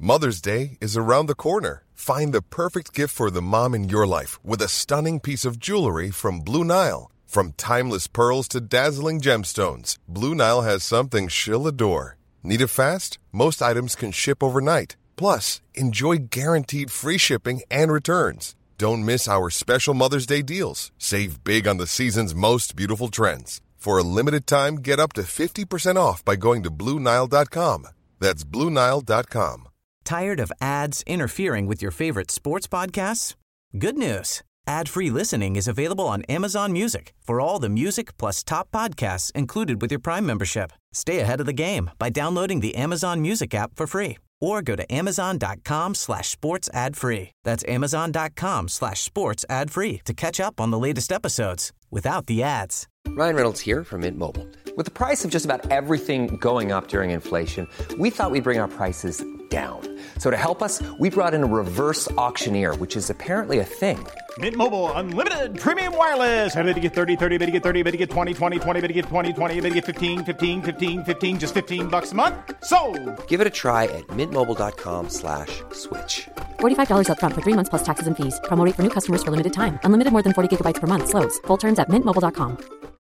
Mother's Day is around the corner. Find the perfect gift for the mom in your life with a stunning piece of jewelry from Blue Nile. From timeless pearls to dazzling gemstones, Blue Nile has something she'll adore. Need it fast? Most items can ship overnight. Plus, enjoy guaranteed free shipping and returns. Don't miss our special Mother's Day deals. Save big on the season's most beautiful trends. For a limited time, get up to 50% off by going to BlueNile.com. That's BlueNile.com. Tired of ads interfering with your favorite sports podcasts? Good news. Ad-free listening is available on Amazon Music for all the music plus top podcasts included with your Prime membership. Stay ahead of the game by downloading the Amazon Music app for free or go to amazon.com/sports ad free. That's amazon.com/sports ad free to catch up on the latest episodes without the ads. Ryan Reynolds here from Mint Mobile. With the price of just about everything going up during inflation, we thought we'd bring our prices down. So to help us, we brought in a reverse auctioneer, which is apparently a thing. Mint Mobile Unlimited Premium Wireless. How to get 30, 30, bit to get 30, bit to get 20, 20, 20, bit to get 20, 20, bit to get 15, 15, 15, 15, just $15 a month? Sold! Give it a try at mintmobile.com/switch. $45 up front for 3 months plus taxes and fees. Promo rate for new customers for limited time. Unlimited more than 40 gigabytes per month. Slows full terms at mintmobile.com.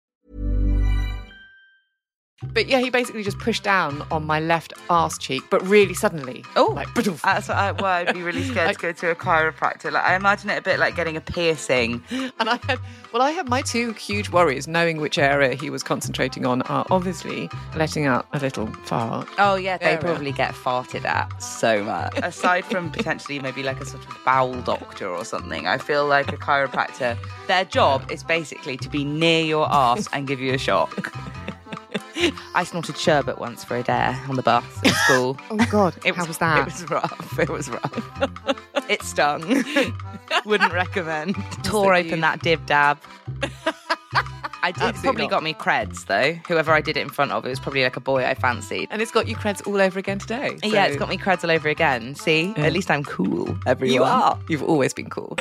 But yeah, he basically just pushed down on my left arse cheek, but really suddenly. Oh, like, that's what I'd be really scared to go to a chiropractor. Like, I imagine it a bit like getting a piercing. And I had my two huge worries, knowing which area he was concentrating on, are obviously letting out a little fart. Oh yeah, they probably get farted at so much. Aside from potentially maybe like a sort of bowel doctor or something, I feel like a chiropractor, their job is basically to be near your arse and give you a shock. I snorted sherbet once for a dare on the bus at school. Oh God, how was that? It was rough. It stung. Wouldn't recommend. Tore open that dib dab. It probably got me creds though. Whoever I did it in front of, it was probably like a boy I fancied. And it's got you creds all over again today. So. Yeah, it's got me creds all over again. See, At least I'm cool, everyone. You are. You've always been cool.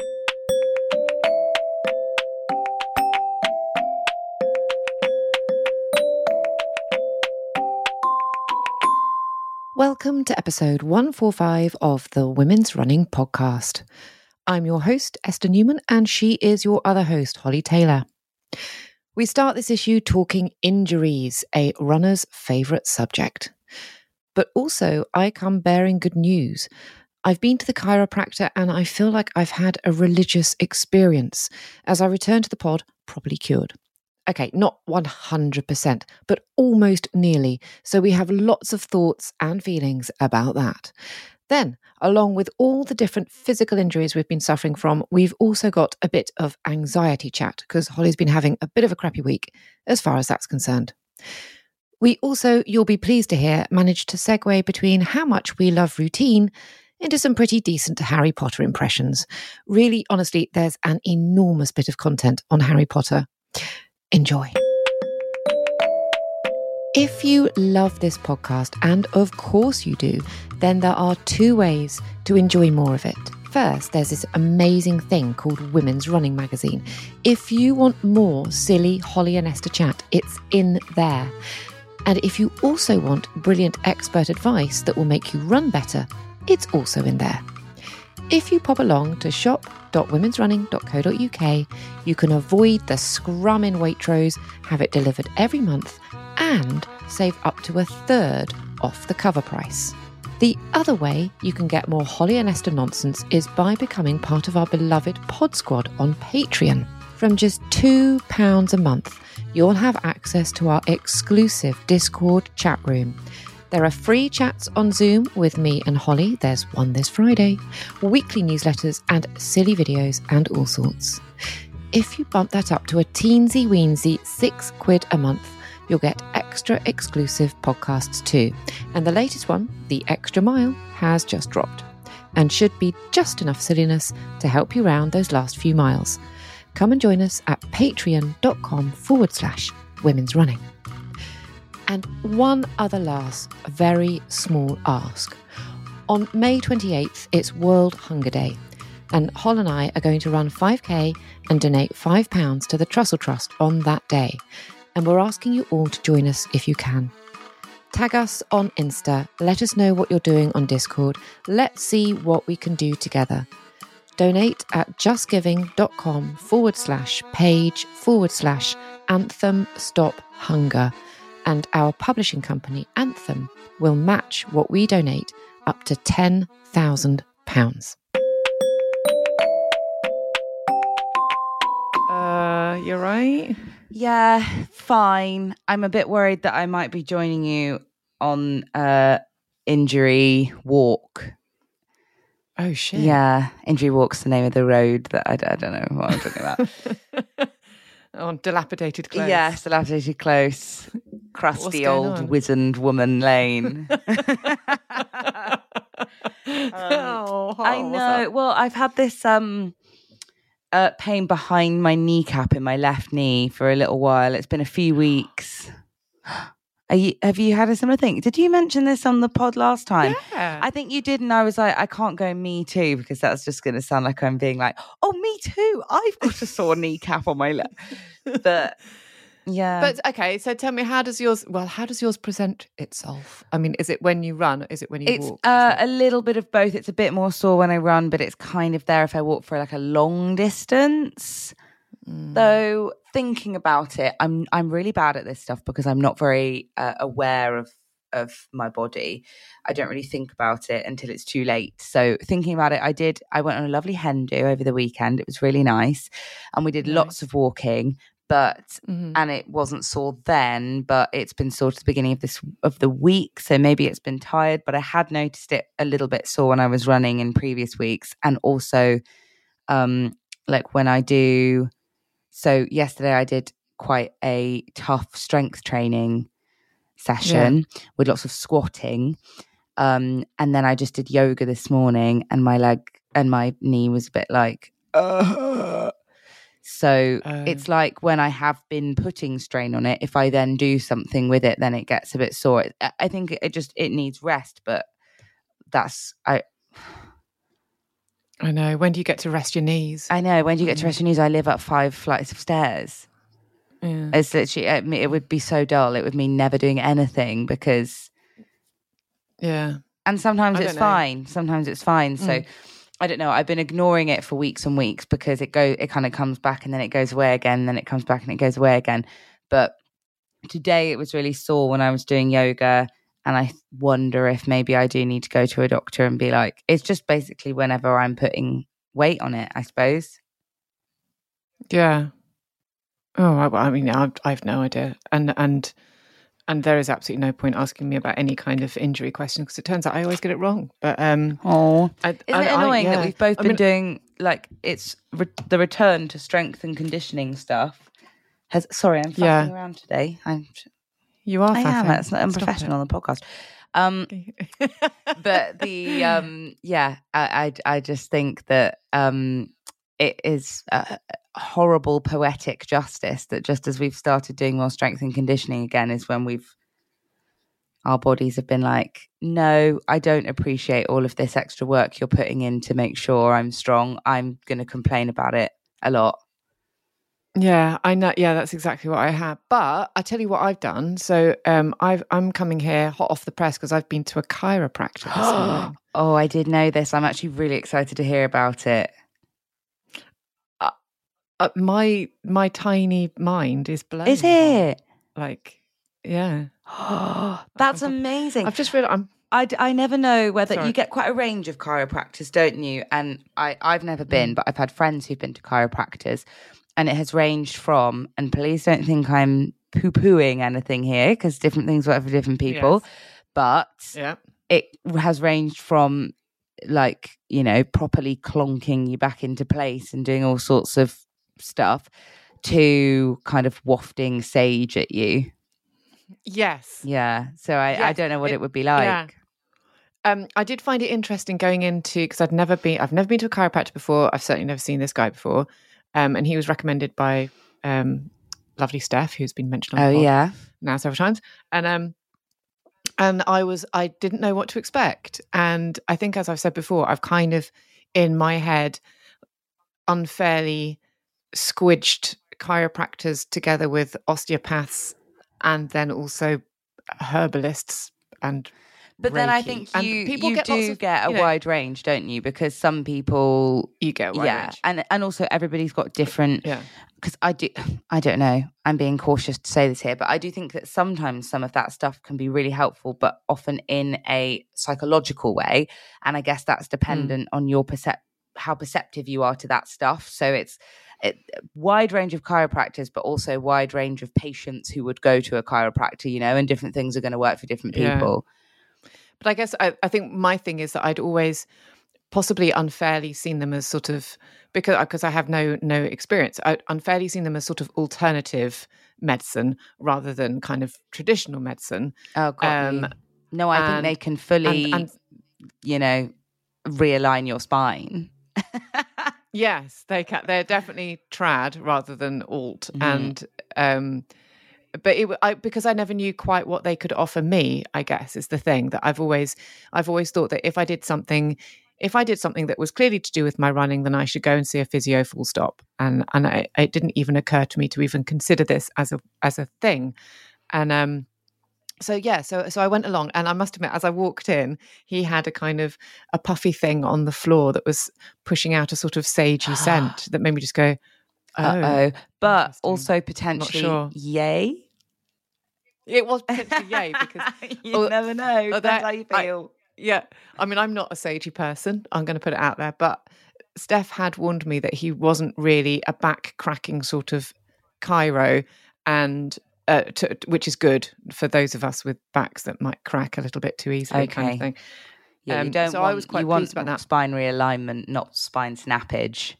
Welcome to episode 145 of the Women's Running Podcast. I'm your host, Esther Newman, and she is your other host, Holly Taylor. We start this issue talking injuries, a runner's favourite subject. But also, I come bearing good news. I've been to the chiropractor and I feel like I've had a religious experience as I return to the pod properly cured. Okay, not 100%, but almost nearly. So we have lots of thoughts and feelings about that. Then, along with all the different physical injuries we've been suffering from, we've also got a bit of anxiety chat because Holly's been having a bit of a crappy week as far as that's concerned. We also, you'll be pleased to hear, managed to segue between how much we love routine into some pretty decent Harry Potter impressions. Really, honestly, there's an enormous bit of content on Harry Potter. Enjoy. If you love this podcast, and of course you do, then there are two ways to enjoy more of it. First, there's this amazing thing called Women's Running Magazine. If you want more silly Holly and Esther chat, it's in there. And if you also want brilliant expert advice that will make you run better, it's also in there. If you pop along to shop.womensrunning.co.uk, you can avoid the scrum in Waitrose, have it delivered every month, and save up to 1/3 off the cover price. The other way you can get more Holly and Esther nonsense is by becoming part of our beloved Pod Squad on Patreon. From just £2 a month, you'll have access to our exclusive Discord chat room. There are free chats on Zoom with me and Holly. There's one this Friday. Weekly newsletters and silly videos and all sorts. If you bump that up to a teensy weensy £6 a month, you'll get extra exclusive podcasts too. And the latest one, The Extra Mile, has just dropped and should be just enough silliness to help you round those last few miles. Come and join us at patreon.com/women's running. And one other last, very small ask. On May 28th, it's World Hunger Day, and Hol and I are going to run 5k and donate £5 to the Trussell Trust on that day. And we're asking you all to join us if you can. Tag us on Insta. Let us know what you're doing on Discord. Let's see what we can do together. Donate at justgiving.com/page/Anthem Stop Hunger. And our publishing company, Anthem, will match what we donate up to £10,000. You're right. Yeah, fine. I'm a bit worried that I might be joining you on Injury Walk. Oh, shit. Yeah, Injury Walk's the name of the road that I don't know what I'm talking about. On Dilapidated Close. Yes, Dilapidated Close. Crusty old on? wizened woman lane. I know. Well, I've had this pain behind my kneecap in my left knee for a little while. It's been a few weeks. Have you had a similar thing? Did you mention this on the pod last time? Yeah. I think you did, and I was like, I can't go me too, because that's just going to sound like I'm being like, oh, me too. I've got a sore kneecap on my left. But yeah. But okay, so tell me, how does yours present itself? I mean, is it when you run? Is it when you walk? It's a little bit of both. It's a bit more sore when I run, but it's kind of there if I walk for like a long distance. Though thinking about it, I'm really bad at this stuff because I'm not very aware of my body. I don't really think about it until it's too late. So thinking about it, I went on a lovely hen do over the weekend. It was really nice, and we did lots of walking. But and it wasn't sore then, but it's been sore to the beginning of the week. So maybe it's been tired, but I had noticed it a little bit sore when I was running in previous weeks, and also like when I do. So yesterday I did quite a tough strength training session with lots of squatting. And then I just did yoga this morning, and my leg and my knee was a bit like, So it's like when I have been putting strain on it, if I then do something with it, then it gets a bit sore. I think it needs rest, but I know. When do you get to rest your knees? I know. When do you get to rest your knees? I live up 5 flights of stairs. Yeah. It's literally, it would be so dull. It would mean never doing anything because... Yeah. And sometimes it's fine. Sometimes it's fine. So I don't know. I've been ignoring it for weeks and weeks because it kind of comes back and then it goes away again. And then it comes back and it goes away again. But today it was really sore when I was doing yoga. And I wonder if maybe I do need to go to a doctor and be like, it's just basically whenever I'm putting weight on it, I suppose. Yeah. Oh, I mean, I've no idea. And there is absolutely no point asking me about any kind of injury question because it turns out I always get it wrong. But isn't it annoying that we've both been doing like it's the return to strength and conditioning stuff? Sorry, I'm faffing around today. You are. I faffing. am. It's not unprofessional on the podcast. But I just think that it is horrible poetic justice that just as we've started doing more strength and conditioning again is when our bodies have been like, no, I don't appreciate all of this extra work you're putting in to make sure I'm strong. I'm going to complain about it a lot. Yeah, I know. Yeah, that's exactly what I have. But I tell you what I've done. So I'm coming here hot off the press because I've been to a chiropractor this morning. Oh, I did know this. I'm actually really excited to hear about it. My tiny mind is blown. Is it? Like, yeah. That's amazing. I've just realized I never know whether you get quite a range of chiropractors, don't you? And I've never been, but I've had friends who've been to chiropractors. And it has ranged from, and please don't think I'm poo-pooing anything here, because different things work for different people. Yes. But it has ranged from, like, you know, properly clonking you back into place and doing all sorts of stuff to kind of wafting sage at you. Yes. Yeah. So I don't know what it would be like. Yeah. I did find it interesting going into, because I've never been to a chiropractor before. I've certainly never seen this guy before. And he was recommended by lovely Steph, who's been mentioned on the pod now several times. And I didn't know what to expect. And I think, as I've said before, I've kind of, in my head, unfairly squidged chiropractors together with osteopaths and then also herbalists and But then I Reiki. think And you people you get do lots of, get a you know, wide range, don't you? Because some people, you get a wide range. and also everybody's got different. Yeah. Because I don't know. I'm being cautious to say this here, but I do think that sometimes some of that stuff can be really helpful, but often in a psychological way. And I guess that's dependent on your how perceptive you are to that stuff. So it's wide range of chiropractors, but also wide range of patients who would go to a chiropractor, you know, and different things are going to work for different people. Yeah. But I guess I think my thing is that I'd always possibly unfairly seen them as sort of, because I have no experience, I'd unfairly seen them as sort of alternative medicine rather than kind of traditional medicine. Oh, got you. No, I think they can fully, you know, realign your spine. Yes, they can. They're definitely trad rather than alt, and but because I never knew quite what they could offer me, I guess is the thing that I've always thought that if I did something that was clearly to do with my running, then I should go and see a physio, full stop. And it didn't even occur to me to even consider this as a thing. And so I went along, and I must admit, as I walked in, he had a kind of a puffy thing on the floor that was pushing out a sort of sagey scent that made me just go, oh. But also potentially, sure. Yay. It was potentially yay, because you never know. Depends how you feel. I mean, I'm not a sagey person. I'm going to put it out there. But Steph had warned me that he wasn't really a back-cracking sort of chiro, and which is good for those of us with backs that might crack a little bit too easily, kind of thing. Yeah, you don't. So I was quite pleased about that. Spine realignment, not spine snappage.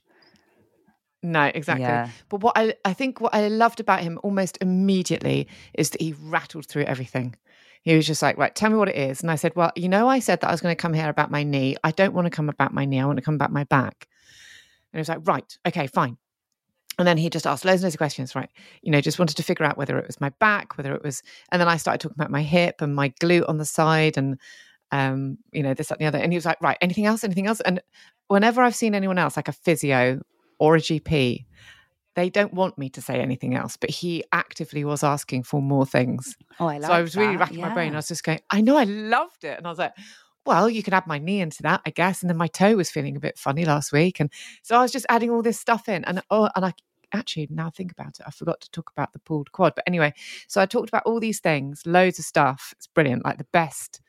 No, exactly. Yeah. But what I loved about him almost immediately is that he rattled through everything. He was just like, right, tell me what it is. And I said, well, you know, I said that I was going to come here about my knee. I don't want to come about my knee. I want to come about my back. And he was like, right, okay, fine. And then he just asked loads and loads of questions, right? You know, just wanted to figure out whether it was my back, whether it was, and then I started talking about my hip and my glute on the side and, you know, this, that, and the other. And he was like, right, anything else? And whenever I've seen anyone else, like a physio or a GP, they don't want me to say anything else, but he actively was asking for more things. Oh, I love that. So I was really racking my brain. I was just going, I know, I loved it. And I was like, well, you can add my knee into that, I guess. And then my toe was feeling a bit funny last week. And so I was just adding all this stuff in. And I actually, now think about it, I forgot to talk about the pulled quad. But anyway, so I talked about all these things, loads of stuff. It's brilliant, like the best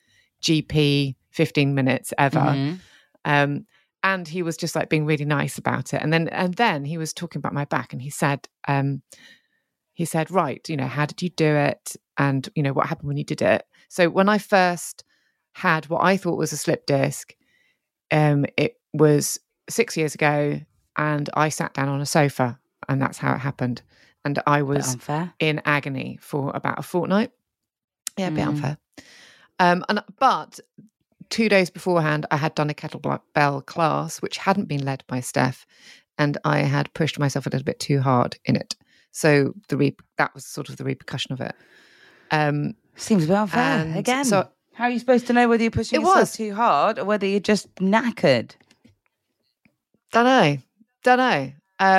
GP 15 minutes ever. Mm-hmm. And he was just like being really nice about it. And then he was talking about my back, and he said, right, you know, how did you do it? And, you know, what happened when you did it? So when I first had what I thought was a slip disc, it was 6 years ago, and I sat down on a sofa, and that's how it happened. And I was in agony for about a fortnight. Yeah, a bit unfair. But 2 days beforehand, I had done a kettlebell class, which hadn't been led by Steph, and I had pushed myself a little bit too hard in it. So that was sort of the repercussion of it. Seems a bit unfair. Again, so how are you supposed to know whether you're pushing yourself too hard or whether you're just knackered? Don't know.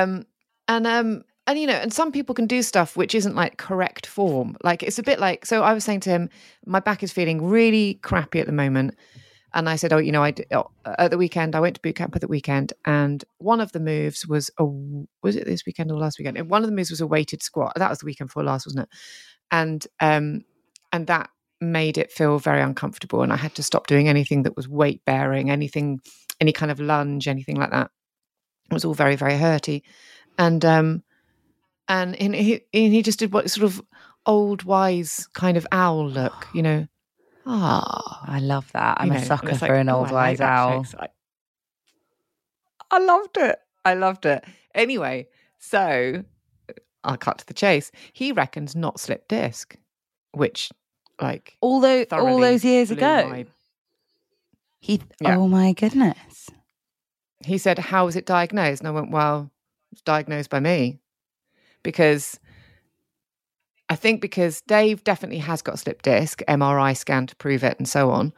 And you know, and some people can do stuff which isn't like correct form. Like it's a bit like, so I was saying to him, my back is feeling really crappy at the moment. And I said, you know, at the weekend, I went to boot camp at the weekend, and one of the moves was it this weekend or last weekend? And one of the moves was a weighted squat. That was the weekend before last, wasn't it? And that made it feel very uncomfortable. And I had to stop doing anything that was weight bearing, any kind of lunge, anything like that. It was all very, very hurty. And he just did what sort of old wise kind of owl look, you know. I love that. I'm a sucker for like, an old wise owl. I loved it. Anyway, so I'll cut to the chase. He reckons not slip disc, which like all those years ago. Oh my goodness. He said, how was it diagnosed? And I went, well, it's diagnosed by me. Because Dave definitely has got a slip disc, MRI scan to prove it and so on.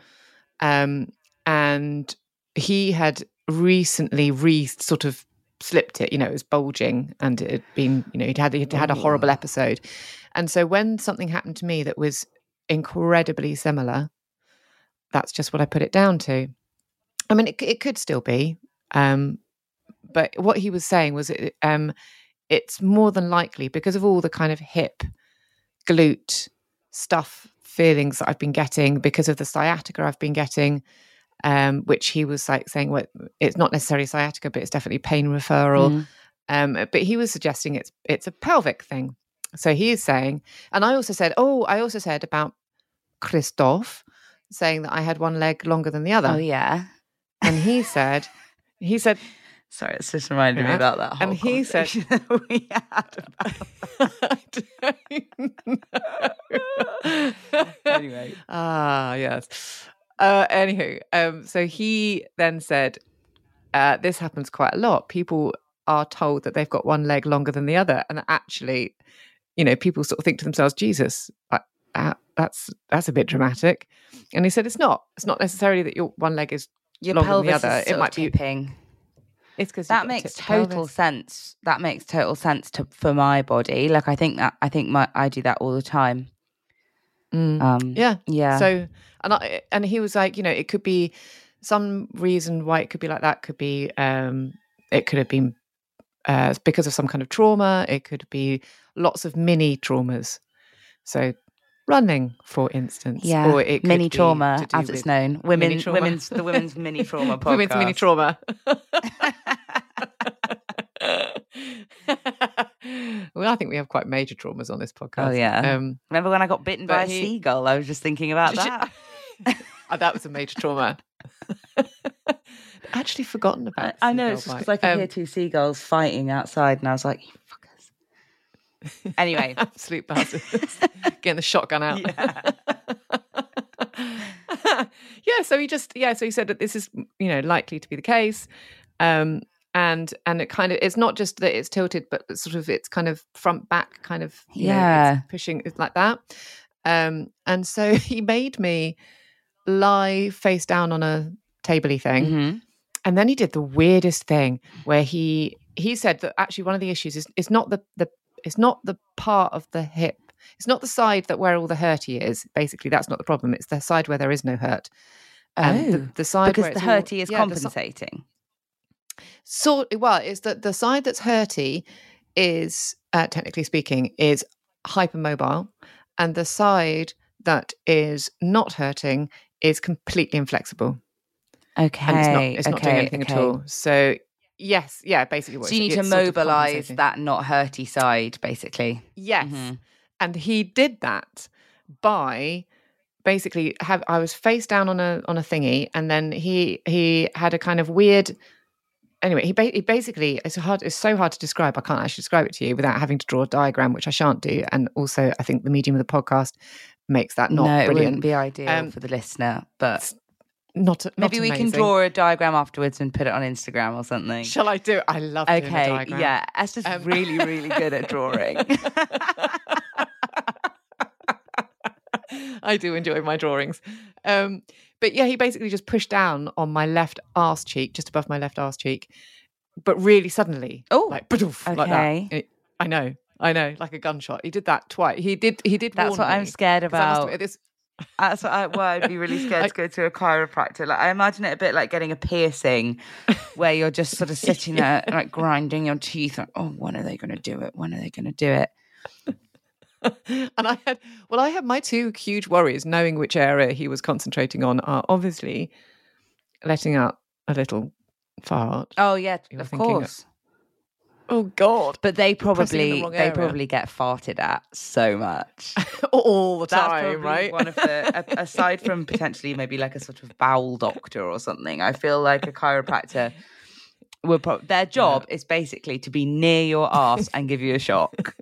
And he had recently sort of slipped it, you know, it was bulging, and it had been, you know, he'd had a horrible episode. And so when something happened to me that was incredibly similar. That's just what I put it down to. I mean, it could still be, but what he was saying was it's more than likely because of all the kind of hip, glute stuff, feelings that I've been getting because of the sciatica I've been getting, which he was like saying, well, it's not necessarily sciatica, but it's definitely pain referral. But he was suggesting it's a pelvic thing. So he is saying, and I also said about Christoph saying that I had one leg longer than the other. Oh yeah. And he said, sorry, it's just reminded me about that whole and he said that we had about Anyway. Yes. Anywho, so he then said, this happens quite a lot. People are told that they've got one leg longer than the other. And actually, people sort of think to themselves, Jesus, that's a bit dramatic. And he said, it's not necessarily that your one leg is your longer than the pelvis other. is sort it might of tipping. It's because that makes total sense. That makes total sense for my body. Like I think I do that all the time. Yeah. So and he was like, it could be some reason why it could be like that. Could be it could have been because of some kind of trauma. It could be lots of mini traumas. So running, for instance, or it could mini be trauma, as it's known. the women's mini trauma podcast. Women's mini trauma. Well, I think we have quite major traumas on this podcast. Oh yeah. Remember when I got bitten by a seagull? I was just thinking about that. That was a major trauma. Actually forgotten about. I know, it's just because I could hear two seagulls fighting outside, and I was like, "You fuckers!" Anyway, absolute bastards, getting the shotgun out. So he said that this is likely to be the case, and it kind of, it's not just that it's tilted, but sort of it's kind of front back kind of it's pushing, it's like that, and so he made me lie face down on a tabley thing. Mm-hmm. And then he did the weirdest thing where he said that actually one of the issues is it's not the part of the hip, it's not the side that where all the hurty is. Basically, that's not the problem. It's the side where there is no hurt. The side because where the hurty is compensating. It's that the side that's hurty is technically speaking is hypermobile, and the side that is not hurting is completely inflexible. Okay. And it's not doing anything at all. So basically what so you need to mobilise that not hurty side, basically. Yes. Mm-hmm. And he did that by basically I was face down on a thingy, and then he had a kind of weird. Anyway, he basically it's so hard to describe. I can't actually describe it to you without having to draw a diagram, which I shan't do. And also, I think the medium of the podcast makes that not brilliant. It wouldn't be ideal for the listener, but not maybe we amazing. can draw a diagram afterwards and put it on Instagram or something. Shall I do it? I love doing a diagram. Yeah, Esther's really, really good at drawing. I do enjoy my drawings. But yeah, he basically just pushed down on my left arse cheek, just above my left arse cheek, but really suddenly. Oh, like that. I know, like a gunshot. He did that twice. He did. That's what I'm scared about. That's what I'd be really scared to go to a chiropractor. Like I imagine it a bit like getting a piercing, where you're just sort of sitting there like grinding your teeth. Like, oh, when are they going to do it? When are they going to do it? And I had my two huge worries, knowing which area he was concentrating on, are obviously letting out a little fart. Oh yeah, of course. Oh God! But they probably get farted at so much all the That's time, right? One of the aside from potentially maybe like a sort of bowel doctor or something. I feel like a chiropractor their job is basically to be near your arse and give you a shock.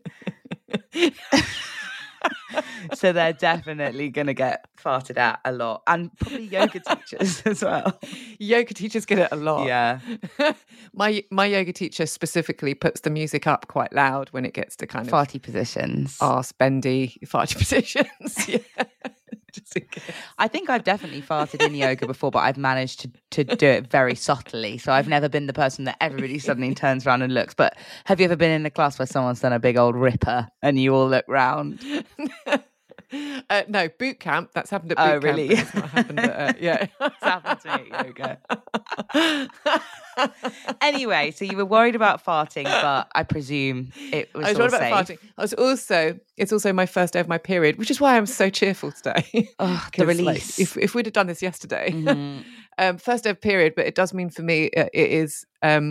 So they're definitely going to get farted at a lot, and probably yoga teachers as well. Yoga teachers get it a lot. Yeah. My yoga teacher specifically puts the music up quite loud when it gets to kind of farty positions, arse bendy farty positions. Yeah. I think I've definitely farted in yoga before, but I've managed to do it very subtly. So I've never been the person that everybody suddenly turns around and looks. But have you ever been in a class where someone's done a big old ripper and you all look round? No, boot camp. That's happened at boot camp. Really? It's not happened at, yeah. It's happened to me at yoga. Anyway, so you were worried about farting, but I presume it was I was all worried about safe. farting. It's also my first day of my period, which is why I'm so cheerful today. Oh, the 'Cause, release. If we'd have done this yesterday, Mm-hmm. First day of period, but it does mean for me it is,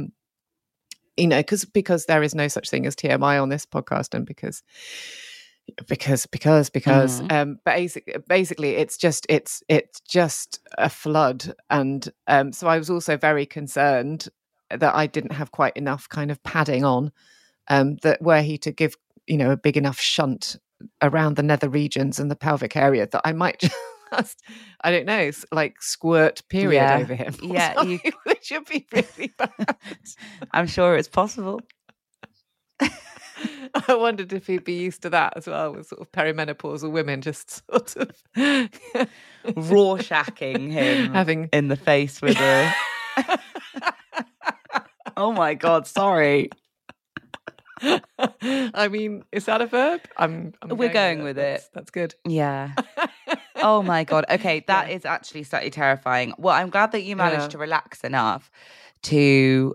because there is no such thing as TMI on this podcast, and because but basically it's just a flood, and so I was also very concerned that I didn't have quite enough kind of padding on, that were he to give a big enough shunt around the nether regions and the pelvic area, that I might just I don't know, like squirt period over him, which would be really bad. I'm sure it's possible. I wondered if he'd be used to that as well, with sort of perimenopausal women just sort of Rorschaching him having in the face with a... Oh my God, sorry. I mean, is that a verb? We're going with it. That's good. Yeah. Oh my God. Okay, that is actually slightly terrifying. Well, I'm glad that you managed to relax enough to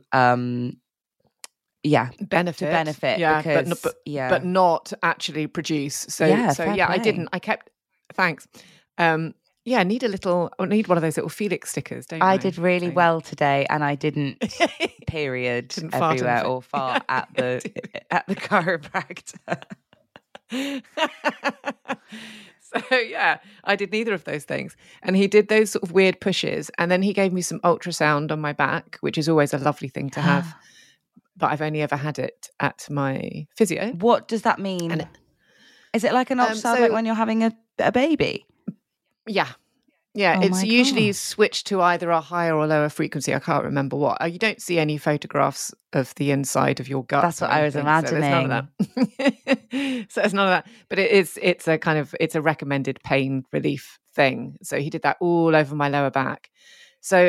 benefit. Yeah, because, but not actually produce. So fair I play. didn't. I kept. Thanks. I need one of those little Felix stickers, don't I did really well today, and I didn't period Didn't fart everywhere anything. or fart at the chiropractor. So I did neither of those things, and he did those sort of weird pushes, and then he gave me some ultrasound on my back, which is always a lovely thing to have, but I've only ever had it at my physio. What does that mean? Is it like an ultrasound, like when you're having a baby? Yeah. Oh It's my usually God. switched to either a higher or lower frequency. I can't remember what. You don't see any photographs of the inside of your gut. That's what or I was anything, so there's none of that. So there's none of that. But it's a recommended pain relief thing. So he did that all over my lower back. So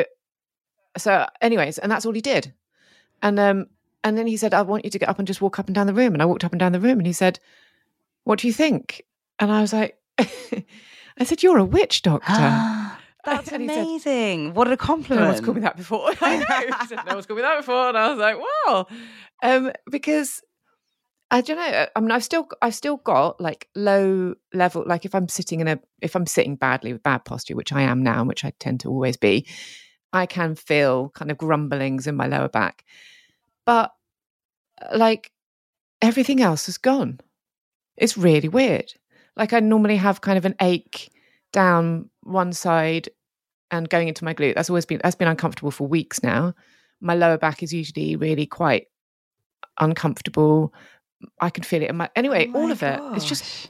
anyways, and that's all he did. And then he said, I want you to get up and just walk up and down the room. And I walked up and down the room, and he said, what do you think? And I was like, I said, you're a witch doctor. That's And he said, amazing. What a compliment. no one's called me that before. I know. He said, no one's called me that before. And I was like, wow. Because I don't know. I mean, I've still got like low level, like if I'm sitting badly with bad posture, which I am now, which I tend to always be, I can feel kind of grumblings in my lower back. But like everything else is gone. It's really weird. Like I normally have kind of an ache down one side and going into my glute. That's been uncomfortable for weeks now. My lower back is usually really quite uncomfortable. I can feel it in my all of it. It's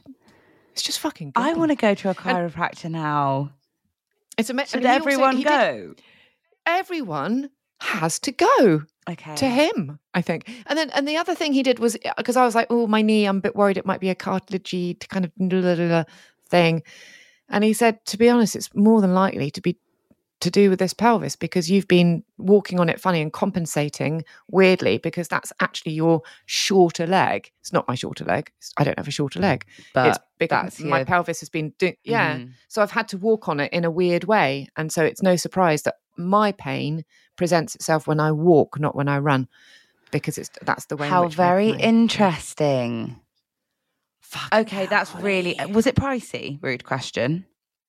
just fucking good. I want to go to a chiropractor now. It's amazing. Should everyone go? Everyone has to go. Okay. To him, I think. And the other thing he did was, because I was like, oh, my knee, I'm a bit worried it might be a cartilagey kind of thing. And he said, to be honest, it's more than likely to do with this pelvis, because you've been walking on it funny and compensating weirdly, because that's actually your shorter leg. It's not my shorter leg. I don't have a shorter leg. But it's because my pelvis has been doing, So I've had to walk on it in a weird way. And so it's no surprise that my pain presents itself when I walk, not when I run, because that's the way. How in which very my interesting. Okay, hell, that's really. Was it pricey? Rude question.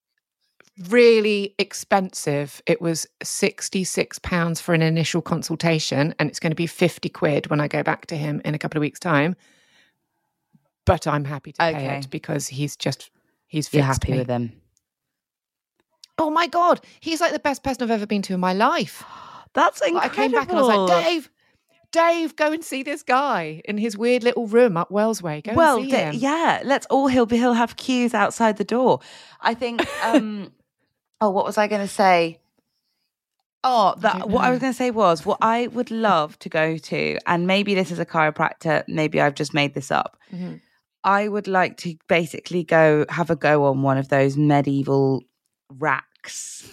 Really expensive. It was £66 for an initial consultation, and it's going to be £50 when I go back to him in a couple of weeks' time. But I'm happy to pay it because he's You're happy me. with him. Oh my God, he's like the best person I've ever been to in my life. That's incredible. Like, I came back and I was like, Dave, go and see this guy in his weird little room up Wellsway. Go and see him. Yeah, he'll have queues outside the door. I think, what was I going to say? What I was going to say was, what I would love to go to, and maybe this is a chiropractor, maybe I've just made this up. Mm-hmm. I would like to basically have a go on one of those medieval racks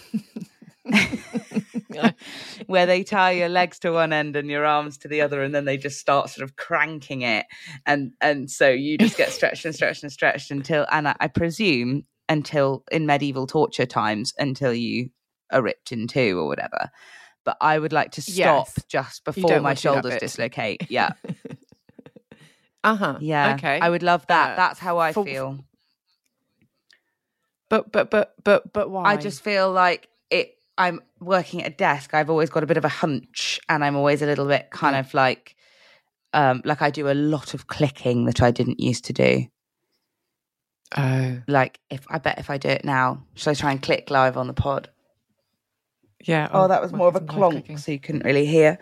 where they tie your legs to one end and your arms to the other, and then they just start sort of cranking it, and so you just get stretched and stretched and stretched until, and I presume in medieval torture times until you are ripped in two or whatever. But I would like to stop just before my shoulders dislocate. Yeah. Yeah. Okay. I would love that. That's how I feel. But why? I just feel like I'm working at a desk. I've always got a bit of a hunch, and I'm always a little bit kind of like I do a lot of clicking that I didn't used to do. Oh. Like if I do it now, should I try and click live on the pod? Yeah. Oh, that was more of a clonk, so you couldn't really hear.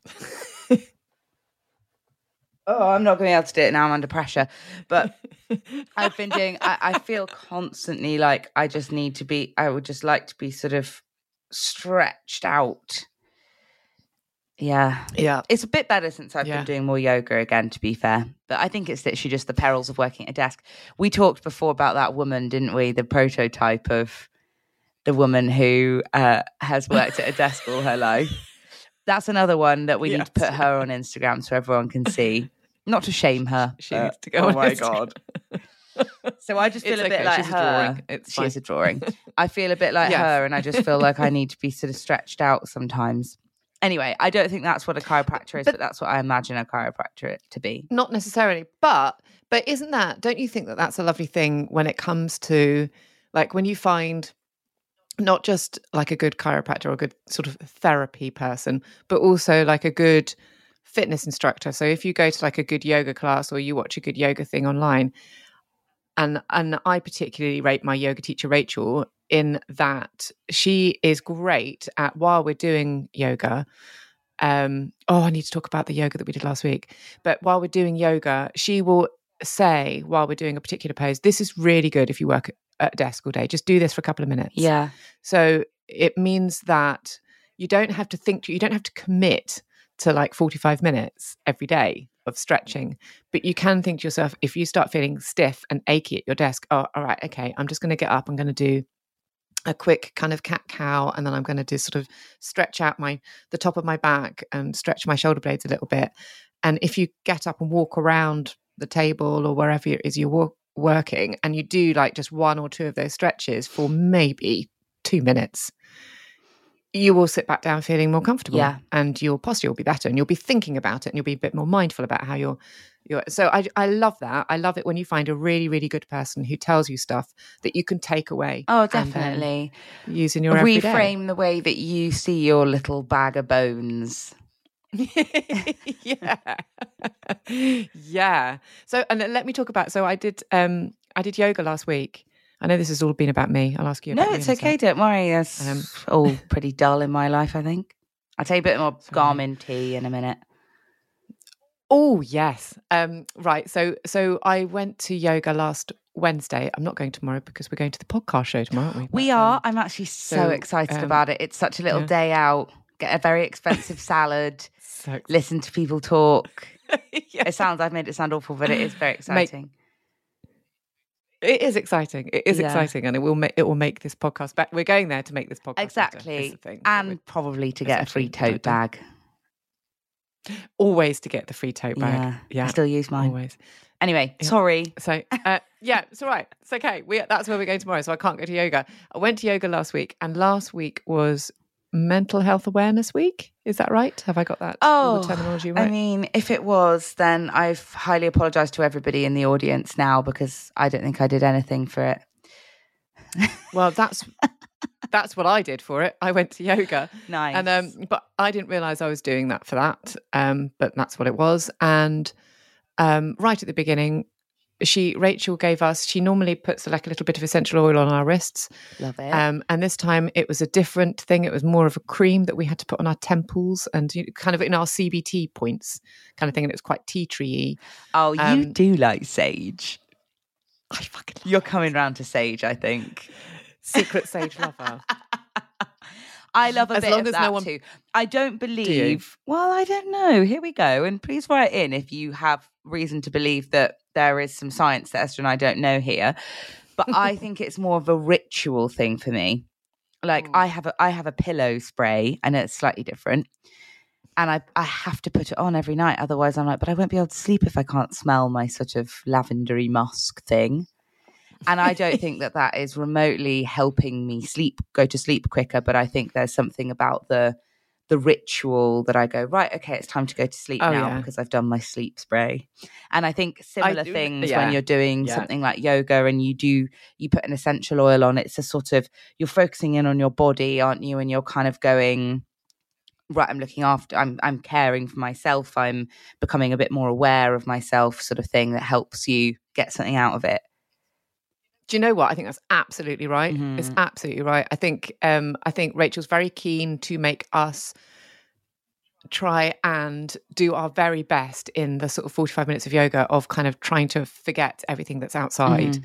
Oh, I'm not going to be able to do it now. I'm under pressure. But I've been doing, I feel constantly like I would just like to be sort of stretched out. Yeah. Yeah. It's a bit better since I've been doing more yoga again, to be fair. But I think it's literally just the perils of working at a desk. We talked before about that woman, didn't we? The prototype of the woman who has worked at a desk all her life. That's another one that we need to put her on Instagram so everyone can see. Not to shame her. She needs to go on my Instagram. God. So I just feel a bit like she's her. She's a drawing. I feel a bit like her, and I just feel like I need to be sort of stretched out sometimes. Anyway, I don't think that's what a chiropractor is, but that's what I imagine a chiropractor to be. Not necessarily, but don't you think that that's a lovely thing when it comes to, like, when you find not just like a good chiropractor or a good sort of therapy person, but also like a good fitness instructor. So if you go to like a good yoga class or you watch a good yoga thing online, and I particularly rate my yoga teacher, Rachel, in that she is great at, while we're doing yoga, I need to talk about the yoga that we did last week, but while we're doing yoga, she will say, while we're doing a particular pose, this is really good if you work at a desk all day, just do this for a couple of minutes. Yeah. So it means that you don't have to commit to like 45 minutes every day of stretching, but you can think to yourself, if you start feeling stiff and achy at your desk, oh, all right, okay, I'm just going to get up, I'm going to do a quick kind of cat-cow, and then I'm going to do sort of stretch out the top of my back and stretch my shoulder blades a little bit. And if you get up and walk around the table or wherever it is you're working, and you do like just one or two of those stretches for maybe 2 minutes, you will sit back down feeling more comfortable, and your posture will be better, and you'll be thinking about it, and you'll be a bit more mindful about how you're. So I love that. I love it when you find a really, really good person who tells you stuff that you can take away. Oh, definitely. Use in your everyday. Reframe the way that you see your little bag of bones. Yeah. So, and let me talk about. So I did yoga last week. I know this has all been about me. I'll ask you about No, it's okay. Don't worry. That's all pretty dull in my life, I think. I'll tell you a bit more Garmin tea in a minute. Oh, yes. Right. So I went to yoga last Wednesday. I'm not going tomorrow because we're going to the podcast show tomorrow, aren't we? We are. I'm actually so excited about it. It's such a little day out. Get a very expensive salad. Listen to people talk. I've made it sound awful, but it is very exciting. It is exciting. It is exciting, and it will make this podcast better. We're going there to make this podcast exactly, better, and probably to get a free tote bag. Always to get the free tote bag. Yeah, I still use mine. Always. Anyway, sorry. So it's all right. It's okay. That's where we're going tomorrow. So I can't go to yoga. I went to yoga last week, and last week was Mental Health Awareness Week. Is that right? Have I got that? Oh, the terminology right? I mean, if it was, then I've highly apologised to everybody in the audience now, because I don't think I did anything for it. Well, that's what I did for it. I went to yoga. Nice. And but I didn't realise I was doing that for that. But that's what it was. And right at the beginning, Rachel gave us, she normally puts like a little bit of essential oil on our wrists. Love it. And this time it was a different thing. It was more of a cream that we had to put on our temples and kind of in our CBT points kind of thing. And it was quite tea tree-y. Oh, you do like sage. I fucking love You're coming round to sage, I think. Secret sage lover. I love a bit of that too. I don't believe. Well, I don't know. Here we go. And please write in if you have reason to believe that there is some science that Esther and I don't know here. But I think it's more of a ritual thing for me. Like I have a pillow spray, and it's slightly different. And I have to put it on every night. Otherwise I'm like, but I won't be able to sleep if I can't smell my sort of lavendery musk thing. And I don't think that is remotely helping me go to sleep quicker. But I think there's something about the ritual that I go, right, okay, it's time to go to sleep now because I've done my sleep spray. And I think similar things when you're doing something like yoga and you put an essential oil on, it's a sort of, you're focusing in on your body, aren't you? And you're kind of going, right, I'm caring for myself. I'm becoming a bit more aware of myself, sort of thing that helps you get something out of it. Do you know what? I think that's absolutely right. Mm-hmm. It's absolutely right. I think Rachel's very keen to make us try and do our very best in the sort of 45 minutes of yoga of kind of trying to forget everything that's outside,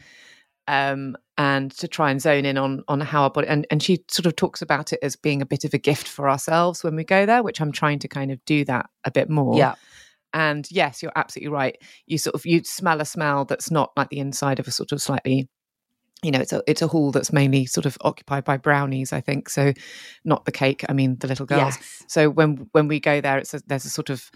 and to try and zone in on how our body, and she sort of talks about it as being a bit of a gift for ourselves when we go there, which I'm trying to kind of do that a bit more. Yeah. And yes, you're absolutely right. You smell a smell that's not like the inside of a sort of slightly, it's a hall that's mainly sort of occupied by brownies, I think. So not the cake, I mean the little girls. Yes. So when we go there, there's a sort of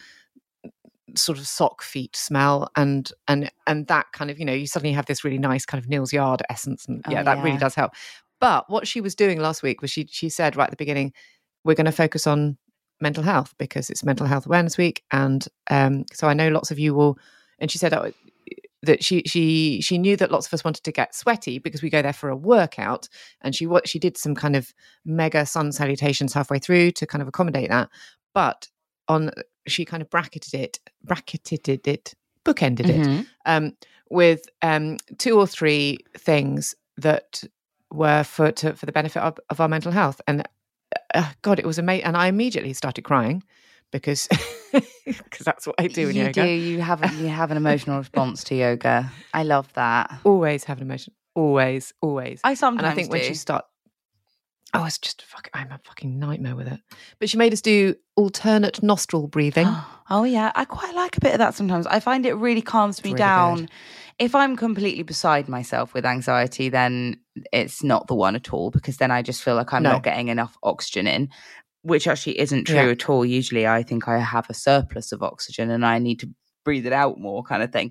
sock feet smell, and that kind of, you suddenly have this really nice kind of Neal's Yard essence, and that really does help. But what she was doing last week was she said right at the beginning, we're going to focus on mental health because it's Mental Health Awareness Week, and so I know lots of you will. And she said that she knew that lots of us wanted to get sweaty because we go there for a workout, and she did some kind of mega sun salutations halfway through to kind of accommodate that, but she kind of bracketed it, bookended it with 2 or 3 things that were for the benefit of our mental health. And God, it was amazing. And I immediately started crying because that's what I do in yoga. You have an emotional response to yoga. I love that. Always have an emotion. Always. I sometimes and I think do. when she it's just I'm a fucking nightmare with it. But she made us do alternate nostril breathing. Oh yeah, I quite like a bit of that sometimes. I find it really calms me down. Good. If I'm completely beside myself with anxiety, then it's not the one at all, because then I just feel like I'm not getting enough oxygen in, which actually isn't true at all. Usually I think I have a surplus of oxygen and I need to breathe it out more, kind of thing.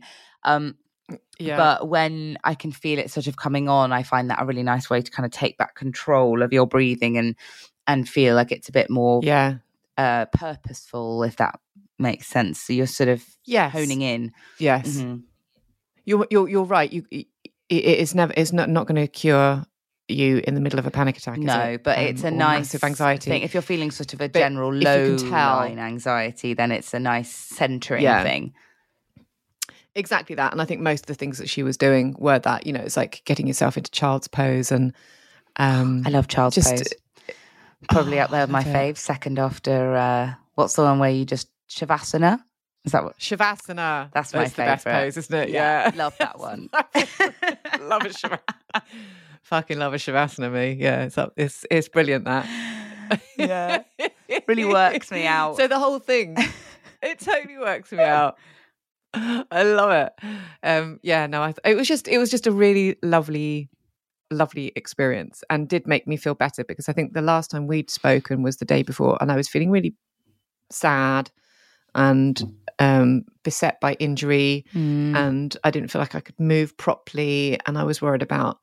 But when I can feel it sort of coming on, I find that a really nice way to kind of take back control of your breathing and feel like it's a bit more purposeful, if that makes sense. So you're sort of honing in. Yes. Mm-hmm. You're right. It's not going to cure you in the middle of a panic attack. No, but it's a nice anxiety thing. If you're feeling sort of a general low line anxiety, then it's a nice centering thing. Exactly that. And I think most of the things that she was doing were that, it's like getting yourself into child's pose. And I love child's pose. Probably up there with my fave, second after, what's the one where you just Shavasana? Is that what? Shavasana. That's my favourite. The best pose, isn't it? Yeah. Love that one. Love a Shavasana. Fucking love a Shavasana, me. Yeah, it's brilliant, that. Yeah. Really works me out. So the whole thing, it totally works me out. I love it. It was just a really lovely experience, and did make me feel better, because I think the last time we'd spoken was the day before, and I was feeling really sad and beset by injury, and I didn't feel like I could move properly, and I was worried about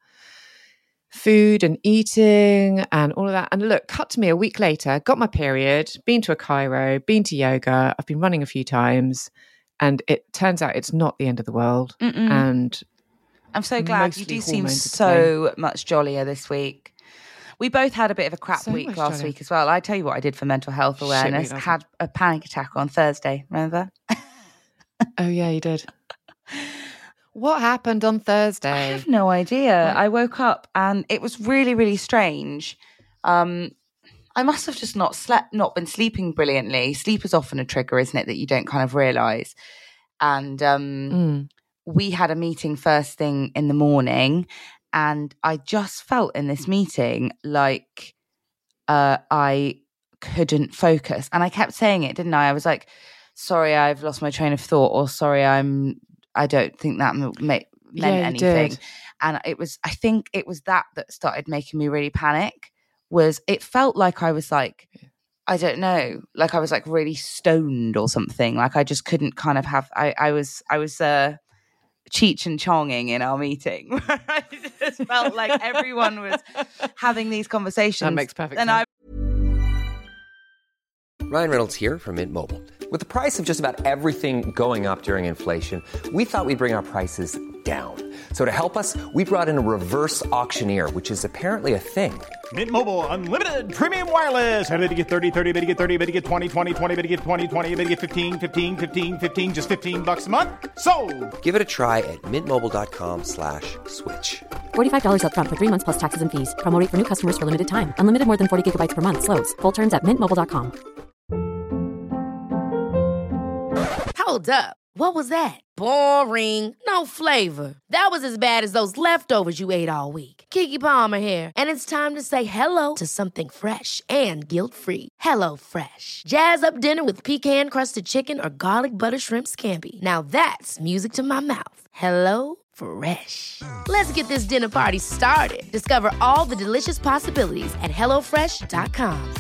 food and eating and all of that. And look, cut to me a week later, got my period, been to a chiro, been to yoga, I've been running a few times. And it turns out it's not the end of the world. And I'm so glad. You do seem so much jollier this week. We both had a bit of a crap week last week as well. I tell you what I did for mental health awareness. Had a panic attack on Thursday, remember? Oh, yeah, you did. What happened on Thursday? I have no idea. I woke up and it was really, really strange. I must have just not been sleeping brilliantly. Sleep is often a trigger, isn't it, that you don't kind of realise. And we had a meeting first thing in the morning, and I just felt in this meeting like I couldn't focus. And I kept saying it, didn't I? I was like, sorry, I've lost my train of thought, or sorry, I don't think that meant anything. And I think it was that started making me really panic. It felt like I was like, I don't know, like I was like really stoned or something. Like I just couldn't kind of have, I was Cheech and Chonging in our meeting. Where I just felt like everyone was having these conversations. That makes perfect sense. Ryan Reynolds here from Mint Mobile. With the price of just about everything going up during inflation, we thought we'd bring our prices down. So to help us, we brought in a reverse auctioneer, which is apparently a thing. Mint Mobile Unlimited Premium Wireless. How to get 30, 30, bit to get 30, bit to get 20, 20, 20, bit to get 20, 20, bit to get 15, 15, 15, 15, just $15 a month? Sold! Give it a try at mintmobile.com/switch. $45 up front for 3 months plus taxes and fees. Promo rate for new customers for limited time. Unlimited more than 40 gigabytes per month. Slows full terms at mintmobile.com. Hold up. What was that? Boring. No flavor. That was as bad as those leftovers you ate all week. Keke Palmer here, and it's time to say hello to something fresh and guilt-free. Hello Fresh. Jazz up dinner with pecan-crusted chicken or garlic butter shrimp scampi. Now that's music to my mouth. Hello Fresh. Let's get this dinner party started. Discover all the delicious possibilities at hellofresh.com.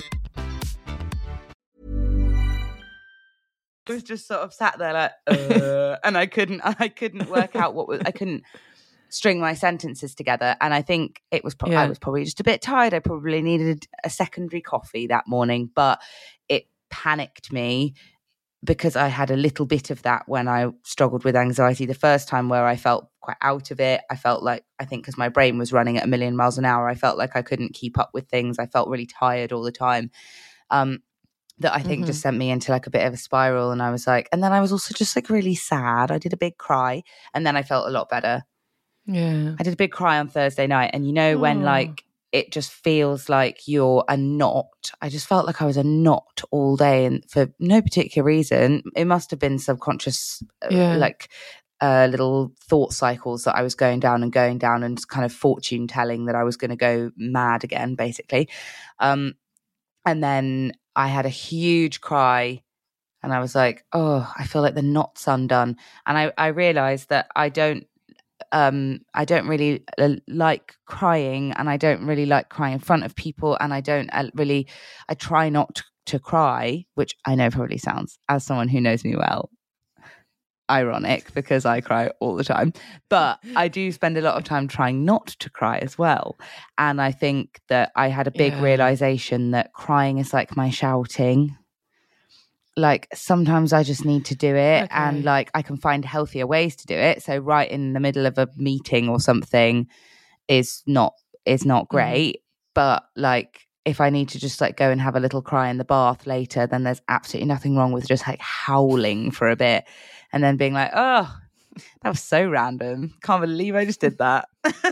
I was just sort of sat there like, and I couldn't work out I couldn't string my sentences together. And I think I was probably just a bit tired. I probably needed a secondary coffee that morning, but it panicked me because I had a little bit of that when I struggled with anxiety the first time, where I felt quite out of it. I felt like, I think because my brain was running at a million miles an hour, I felt like I couldn't keep up with things. I felt really tired all the time. That I think just sent me into like a bit of a spiral. And I was like, and then I was also just like really sad. I did a big cry and then I felt a lot better. Yeah. I did a big cry on Thursday night. And you know, when like it just feels like you're a knot. I just felt like I was a knot all day, and for no particular reason. It must have been subconscious, little thought cycles that I was going down and kind of fortune telling that I was going to go mad again, basically. And then I had a huge cry and I was like, oh, I feel like the knot's undone. And I realized that I don't really like crying, and I don't really like crying in front of people. And I try not to cry, which I know probably sounds, as someone who knows me well, ironic because I cry all the time, but I do spend a lot of time trying not to cry as well. And I think that I had a big realization that crying is like my shouting. Like sometimes I just need to do it, and like I can find healthier ways to do it. So right in the middle of a meeting or something is not great, but like if I need to just like go and have a little cry in the bath later, then there's absolutely nothing wrong with just like howling for a bit and then being like, oh, that was so random. Can't believe I just did that.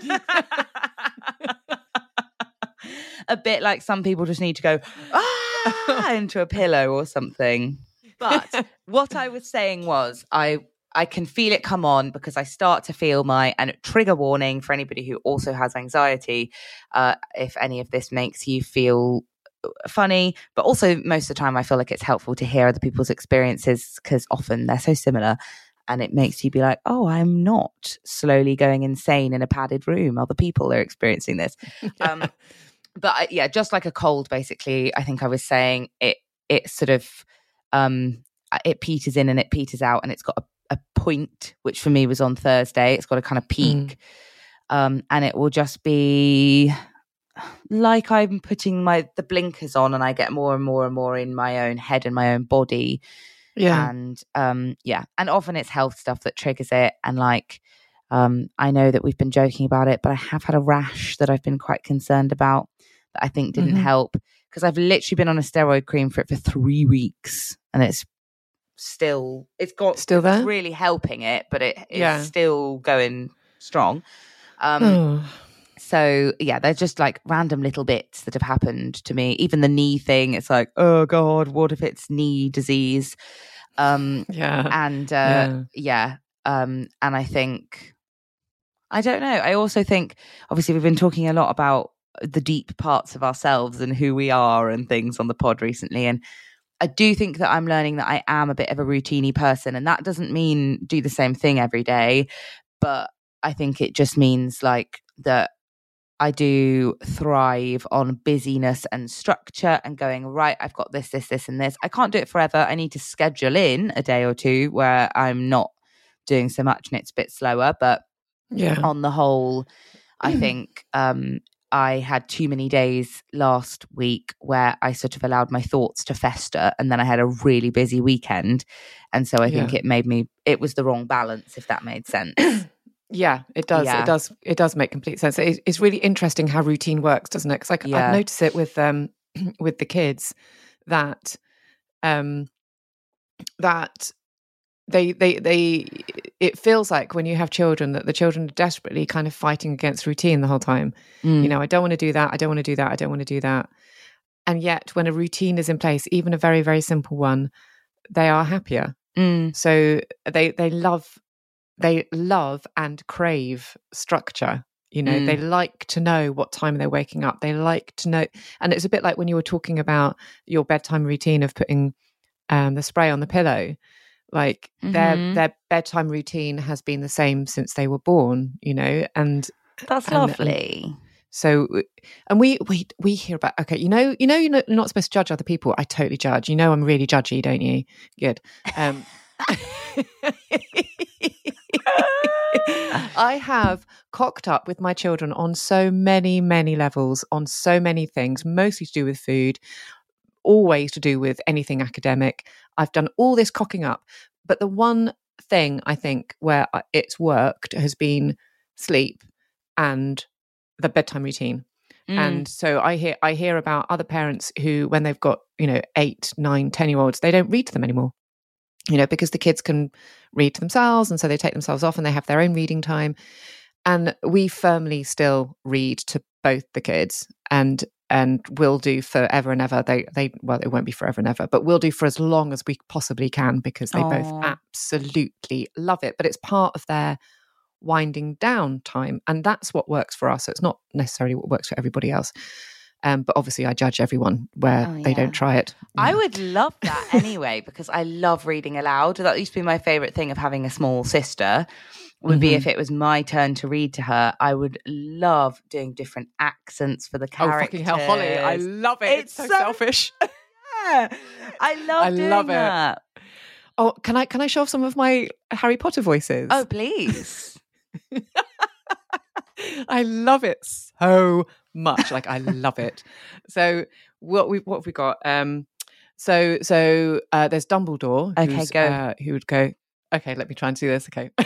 A bit like some people just need to go into a pillow or something. But what I was saying was I can feel it come on because I start to feel and trigger warning for anybody who also has anxiety. If any of this makes you feel funny, but also most of the time I feel like it's helpful to hear other people's experiences because often they're so similar, and it makes you be like, oh, I'm not slowly going insane in a padded room. Other people are experiencing this. But just like a cold, basically, I think I was saying it sort of, it peters in and it peters out, and it's got a point, which for me was on Thursday. It's got a kind of peak. And it will just be like I'm putting the blinkers on and I get more and more and more in my own head and my own body. Yeah. And and often it's health stuff that triggers it. And like, I know that we've been joking about it, but I have had a rash that I've been quite concerned about that I think didn't help, because I've literally been on a steroid cream for 3 weeks and it's still there. It's really helping it, but it's still going strong. So they're just like random little bits that have happened to me. Even the knee thing, it's like, oh God, what if it's knee disease? And I think, I don't know. I also think, obviously, we've been talking a lot about the deep parts of ourselves and who we are and things on the pod recently. And I do think that I'm learning that I am a bit of a routine-y person. And that doesn't mean do the same thing every day. But I think it just means like that I do thrive on busyness and structure and going, right, I've got this, and this. I can't do it forever. I need to schedule in a day or two where I'm not doing so much and it's a bit slower. But on the whole, I think I had too many days last week where I sort of allowed my thoughts to fester, and then I had a really busy weekend. And so I think it was the wrong balance, if that made sense. Yeah, it does. Yeah. It does make complete sense. It's really interesting how routine works, doesn't it? Because I've noticed it with the kids that they it feels like when you have children that the children are desperately kind of fighting against routine the whole time. You know, I don't want to do that. I don't want to do that. I don't want to do that. And yet when a routine is in place, even a very, very simple one, they are happier. So they love and crave structure. You know, they like to know what time they're waking up. They like to know. And it's a bit like when you were talking about your bedtime routine of putting the spray on the pillow. Like their bedtime routine has been the same since they were born, you know, and that's lovely. So, and we hear about, okay, you know, you're not supposed to judge other people. I totally judge. You know, I'm really judgy, don't you? Good. I have cocked up with my children on so many, many levels, on so many things, mostly to do with food, always to do with anything academic. I've done all this cocking up, but the one thing I think where it's worked has been sleep and the bedtime routine. And so I hear about other parents who, when they've got, you know, 8, 9, 10-year-olds, they don't read to them anymore, you know, because the kids can read to themselves, and so they take themselves off and they have their own reading time. And we firmly still read to both the kids, and will do forever and ever. Well, it won't be forever and ever, but we'll do for as long as we possibly can, because they both absolutely love it. But it's part of their winding down time, and that's what works for us. So it's not necessarily what works for everybody else. But obviously I judge everyone where they don't try it. I would love that anyway, because I love reading aloud. That used to be my favourite thing of having a small sister, would be if it was my turn to read to her. I would love doing different accents for the characters. Oh, fucking hell, Holly. I love it. It's so selfish. Yeah. I love that. Oh, can I show off some of my Harry Potter voices? Oh, please. I love it so much. Like, I love it. So what have we got? So there's Dumbledore. Who would go, okay, let me try and do this. Okay.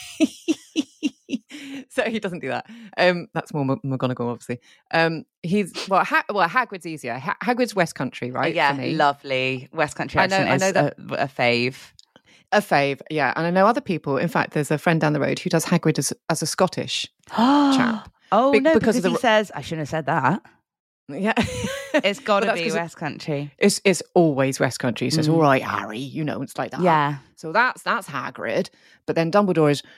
So he doesn't do that. That's more McGonagall, obviously. Hagrid's easier. Hagrid's West Country, right? Yeah, lovely. West Country accent I know that, a fave. A fave, yeah. And I know other people. In fact, there's a friend down the road who does Hagrid as a Scottish chap. Oh, no, because he says, I shouldn't have said that. Yeah. It's got to be West Country. It's always West Country. He says, all right, Harry, you know, it's like that. Yeah. So that's Hagrid. But then Dumbledore is,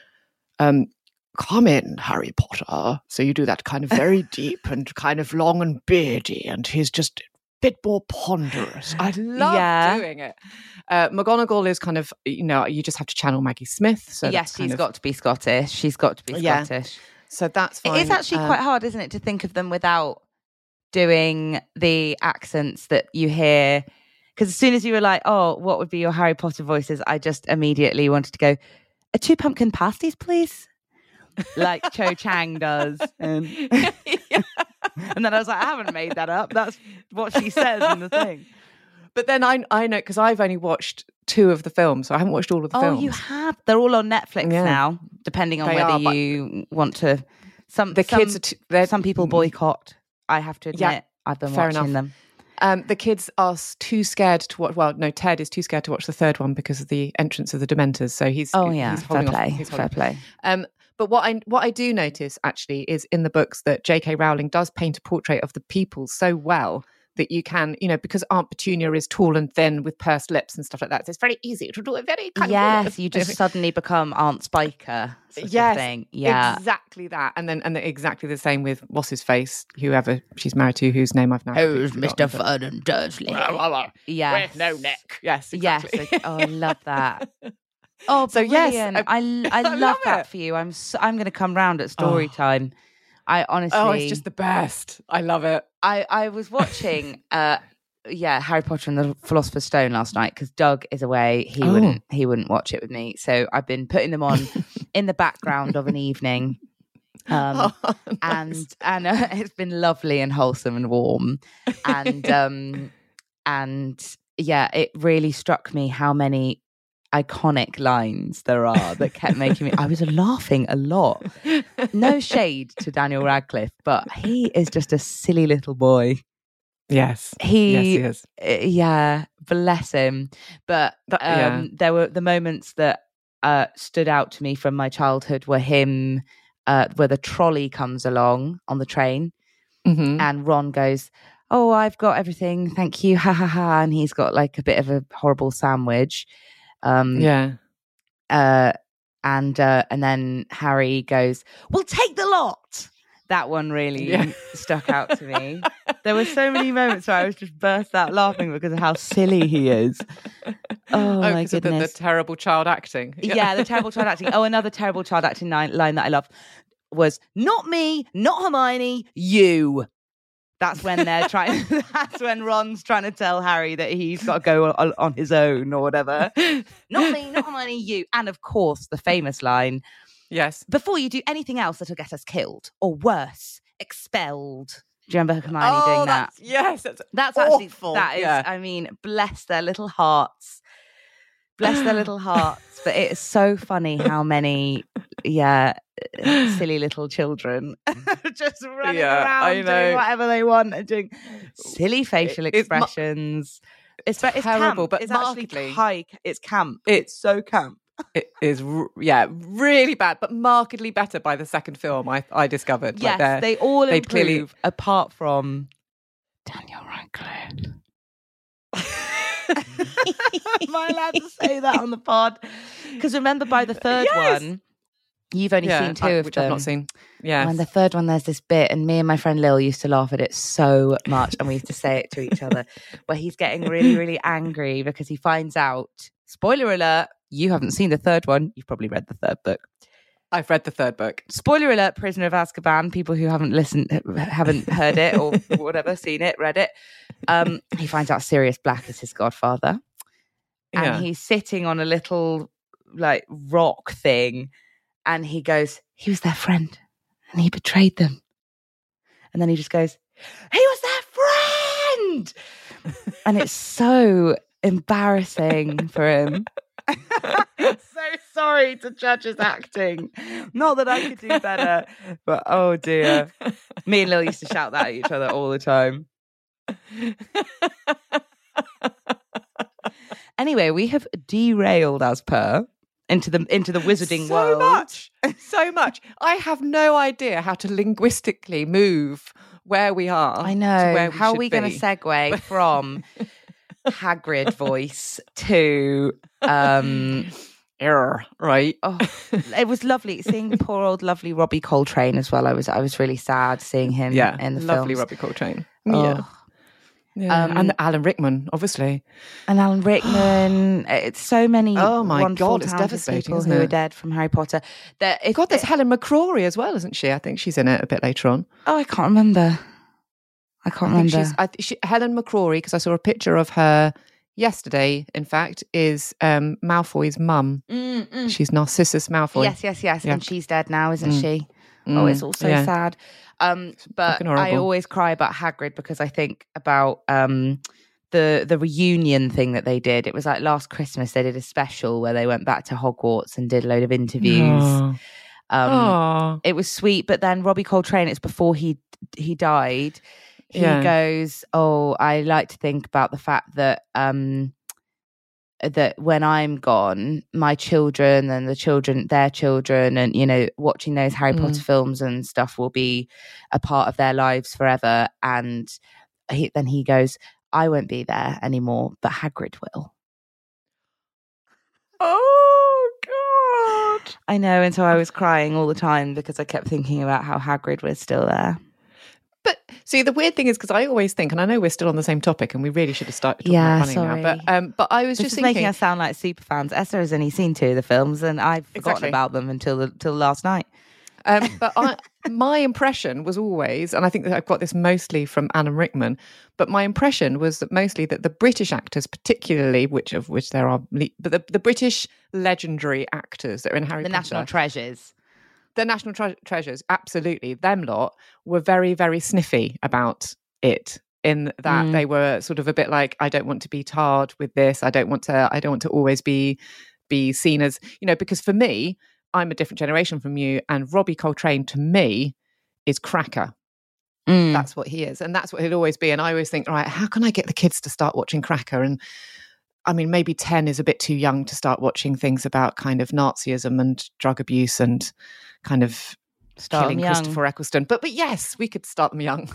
come in, Harry Potter. So you do that kind of very deep and kind of long and beardy, and he's just a bit more ponderous. I love doing it. McGonagall is kind of, you know, you just have to channel Maggie Smith. So yes, she's got to be Scottish. She's got to be Scottish. So that's fine. It's actually quite hard, isn't it, to think of them without doing the accents that you hear. Because as soon as you were like, oh, what would be your Harry Potter voices? I just immediately wanted to go, 2 pumpkin pasties, please. Like Cho Chang does. And then I was like, I haven't made that up. That's what she says in the thing. But then I know, because I've only watched 2 of the films, so I haven't watched all of the films. Oh, you have? They're all on Netflix now, depending on whether you want to. Some people boycott. I have to admit, I've been watching them. The kids are too scared to watch. Well, no, Ted is too scared to watch the 3rd one because of the entrance of the Dementors. So he's fair play. But what I do notice actually is in the books that J.K. Rowling does paint a portrait of the people so well that you can, you know, because Aunt Petunia is tall and thin with pursed lips and stuff like that. So it's very easy to do it very kind of you just suddenly become Aunt Spiker sort of thing. Yeah, exactly that. And then exactly the same with what's his face, whoever she's married to, whose name I've now who's Mr. Vernon Dursley. Yes, with no neck. Yes, exactly. Yes. Oh, I love that. Oh, so brilliant. Yes, I love that for you. I'm going to come round at story time. I honestly... Oh, it's just the best. I love it. I was watching Harry Potter and the Philosopher's Stone last night because Doug is away. He wouldn't watch it with me. So I've been putting them on in the background of an evening. Nice. and it's been lovely and wholesome and warm. And yeah, it really struck me how many iconic lines there are that kept making me. I was laughing a lot. No shade to Daniel Radcliffe, but he is just a silly little boy. Yes, he is. Yeah, bless him. But there were the moments that stood out to me from my childhood were him where the trolley comes along on the train, and Ron goes, "Oh, I've got everything, thank you, ha ha ha," and he's got like a bit of a horrible sandwich. And then Harry goes, "Well, take the lot." That one really stuck out to me. There were so many moments where I was just burst out laughing because of how silly he is. Oh my goodness. The terrible child acting. Yeah, the terrible child acting. Oh, another terrible child acting line that I love was, "Not me, not Hermione, you." That's when they're trying. That's when Ron's trying to tell Harry that he's got to go on his own or whatever. "Not me, not Hermione, you." And of course, the famous line, "Yes, before you do anything else that'll get us killed or worse, expelled." Do you remember Hermione doing that? Yes, that's awful. Actually, that is. I mean, bless their little hearts. Bless their little hearts. But it is so funny how many, silly little children just running around doing whatever they want and doing silly facial expressions. It's terrible, but it's actually high. It's camp. It's so camp. It is, really bad, but markedly better by the second film, I discovered. Yes, they all improve, clearly, apart from Daniel Radcliffe. Am I allowed to say that on the pod? Because remember, by the third one, you've only seen two of which them. I've not seen. Yeah, and the third one, there's this bit, and me and my friend Lil used to laugh at it so much, and we used to say it to each other, where he's getting really, really angry because he finds out. Spoiler alert! You haven't seen the third one. You've probably read the third book. I've read the third book. Spoiler alert, Prisoner of Azkaban. People who haven't heard it or whatever, seen it, read it. He finds out Sirius Black is his godfather. And he's sitting on a little like rock thing. And he goes, he was their friend and he betrayed them. And then he just goes, he was their friend. And it's so embarrassing for him. So sorry to judge his acting. Not that I could do better, but oh dear. Me and Lil used to shout that at each other all the time. Anyway, we have derailed as per into the wizarding world. So much. I have no idea how to linguistically move where we are. I know. To where we how are should we be. going to segue from Hagrid voice to error, right? Oh, it was lovely seeing poor old lovely Robbie Coltrane as well. I was really sad seeing him in the lovely films. Robbie Coltrane. Oh. Yeah. And Alan Rickman, obviously. And Alan Rickman. It's so many. Oh my God, it's devastating, people isn't who it? are dead from Harry Potter. There's Helen McCrory as well, isn't she? I think she's in it a bit later on. Oh, I can't remember. Helen McCrory, because I saw a picture of her yesterday, in fact, is Malfoy's mum. She's Narcissus Malfoy. Yes. Yeah. And she's dead now, isn't she? Oh, it's also sad. But I always cry about Hagrid because I think about the reunion thing that they did. It was like last Christmas they did a special where they went back to Hogwarts and did a load of interviews. It was sweet, but then Robbie Coltrane, it's before he died. He goes, "Oh, I like to think about the fact that that when I'm gone, my children and their children, and watching those Harry Potter films and stuff will be a part of their lives forever." And then he goes, "I won't be there anymore, but Hagrid will." Oh God! I know, and so I was crying all the time because I kept thinking about how Hagrid was still there. But see, the weird thing is, because I always think, and I know we're still on the same topic, and we really should have started talking about running now. But I was just thinking, making us sound like super fans. Esther has only seen 2 of the films, and I've forgotten about them until last night. But my impression was always, and I think that I've got this mostly from Alan Rickman, but my impression was that mostly that the British actors, particularly, which there are, but the British legendary actors that are in Harry Potter. The national treasures. The national treasures, absolutely. Them lot were very, very sniffy about it, in that they were sort of a bit like, I don't want to be tarred with this. I don't want to always be seen as, because for me, I'm a different generation from you, and Robbie Coltrane to me is Cracker. That's what he is, and that's what he'll always be. And I always think, right, how can I get the kids to start watching Cracker? And I mean, maybe 10 is a bit too young to start watching things about kind of Nazism and drug abuse and kind of killing Christopher Eccleston. But yes, we could start them young.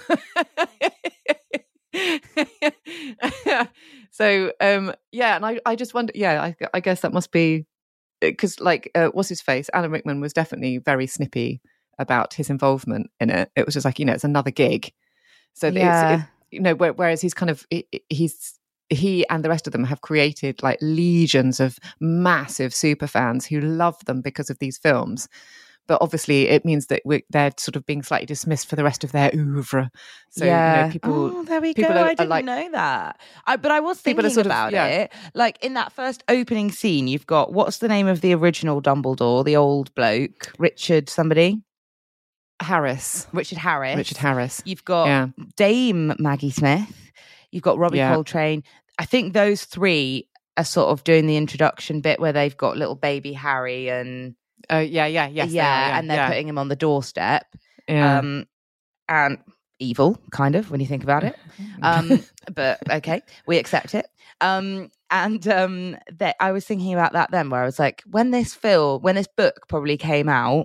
So and I just wonder, I guess that must be because, like, what's his face? Alan Rickman was definitely very snippy about his involvement in it. It was just like, it's another gig. So whereas he's kind of he and the rest of them have created like legions of massive super fans who love them because of these films. But obviously, it means that they're sort of being slightly dismissed for the rest of their oeuvre. So, people. Oh, there we go. I didn't know that. But I was thinking about it. Like in that first opening scene, you've got, what's the name of the original Dumbledore? The old bloke, Richard Harris. You've got Dame Maggie Smith. You've got Robbie Coltrane. I think those three are sort of doing the introduction bit where they've got little baby Harry and. And they're putting him on the doorstep. And evil, kind of, when you think about it. But okay, we accept it. I was thinking about that then, where I was like, when this book probably came out,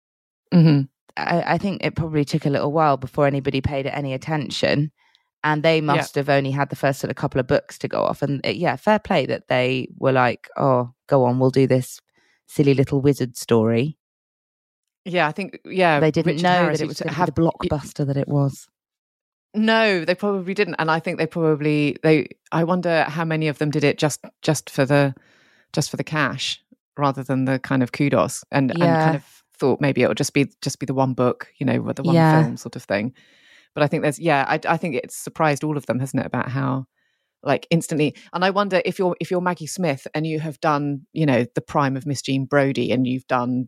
I think it probably took a little while before anybody paid it any attention. And they must have only had the first sort of couple of books to go off. And fair play that they were like, oh, go on, we'll do this silly little wizard story. Yeah, I think, they didn't Richard know Harris that it was going to have the blockbuster that it was. No, they probably didn't. And I think I wonder how many of them did it just for the cash rather than the kind of kudos and kind of thought maybe it would just be the one book, with the one film sort of thing. But I think I think it's surprised all of them, hasn't it, about how like instantly. And I wonder if you're Maggie Smith and you have done, the prime of Miss Jean Brodie, and you've done,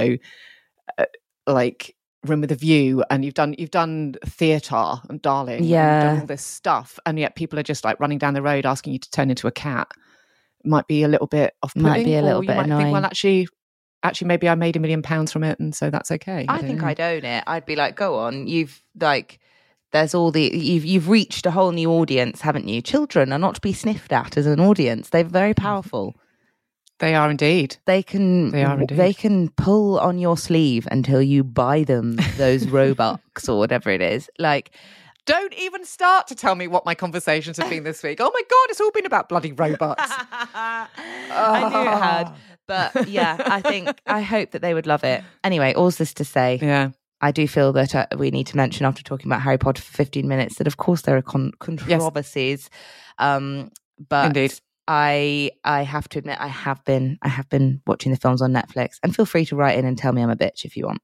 like Room with a View, and you've done theatre and Darling, and you've done all this stuff, and yet people are just like running down the road asking you to turn into a cat. It might be a little bit off-putting, might be a little bit annoying. Think, well, actually maybe I made £1 million from it, and so that's okay. I think I'd own it. I'd be like, go on, you've like. There's you've reached a whole new audience, haven't you? Children are not to be sniffed at as an audience. They're very powerful. They are indeed. They can pull on your sleeve until you buy them those Robux or whatever it is. Like, don't even start to tell me what my conversations have been this week. Oh my God, it's all been about bloody Robux. I knew it had. But I hope that they would love it. Anyway, all this to say, I do feel that we need to mention, after talking about Harry Potter for 15 minutes, that of course there are controversies. But indeed. I have to admit, I have been watching the films on Netflix, and feel free to write in and tell me I'm a bitch if you want.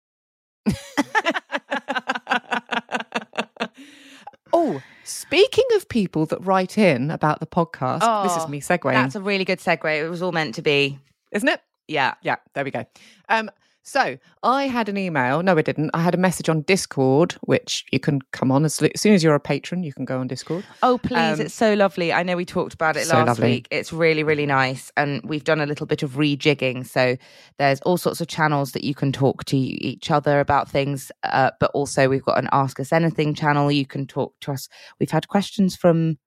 Oh, speaking of people that write in about the podcast, this is me segueing. That's a really good segue. It was all meant to be. Isn't it? Yeah. Yeah, there we go. So I had an email. No, I didn't. I had a message on Discord, which you can come on as soon as you're a patron. You can go on Discord. Oh, please. It's so lovely. I know we talked about it last week. It's really, really nice. And we've done a little bit of rejigging. So there's all sorts of channels that you can talk to each other about things. But also we've got an Ask Us Anything channel. You can talk to us. We've had questions from,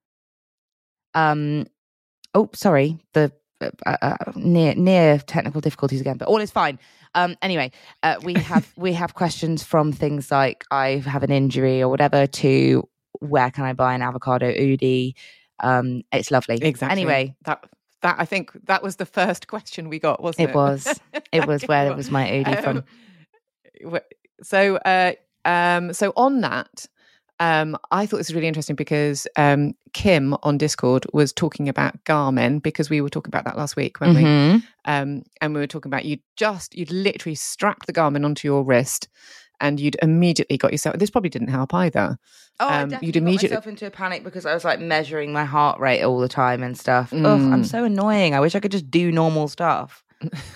near technical difficulties again, but all is fine. Anyway, we have questions from things like, I have an injury or whatever, to where can I buy an avocado oodie? It's lovely. Exactly. Anyway, that I think that was the first question we got, wasn't it? It was where it was my oodie from. So on that, I thought this was really interesting because Kim on Discord was talking about Garmin, because we were talking about that last week, weren't we? And we were talking about you'd literally strap the Garmin onto your wrist, and you'd immediately got yourself, this probably didn't help either. Oh, I definitely got myself into a panic because I was like measuring my heart rate all the time and stuff. Ugh, I'm so annoying. I wish I could just do normal stuff.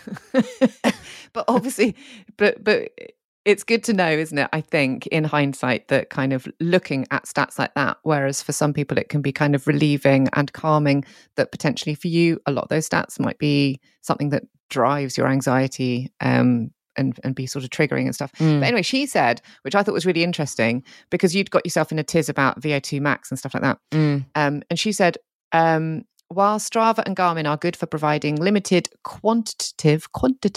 But obviously, but it's good to know, isn't it? I think in hindsight that kind of looking at stats like that, whereas for some people it can be kind of relieving and calming, that potentially for you, a lot of those stats might be something that drives your anxiety and be sort of triggering and stuff. But anyway, she said, which I thought was really interesting, because you'd got yourself in a tiz about VO2 max and stuff like that. And she said, while Strava and Garmin are good for providing limited quantitative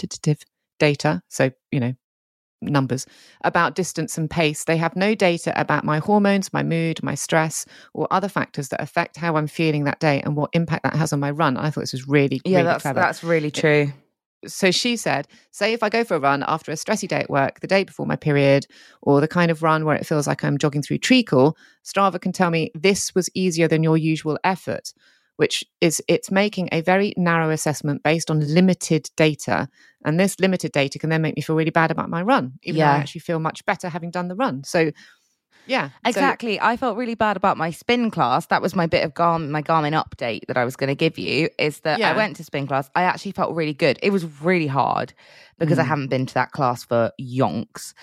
data, so, numbers about distance and pace, they have no data about my hormones, my mood, my stress, or other factors that affect how I'm feeling that day and what impact that has on my run. I thought this was really clever. That's really true. So she said, say if I go for a run after a stressy day at work, the day before my period, or the kind of run where it feels like I'm jogging through treacle, Strava can tell me this was easier than your usual effort, which is it's making a very narrow assessment based on limited data. And this limited data can then make me feel really bad about my run, even though I actually feel much better having done the run. So yeah, exactly. I felt really bad about my spin class. That was my bit of my Garmin update that I was going to give you, is that I went to spin class. I actually felt really good. It was really hard because I haven't been to that class for yonks.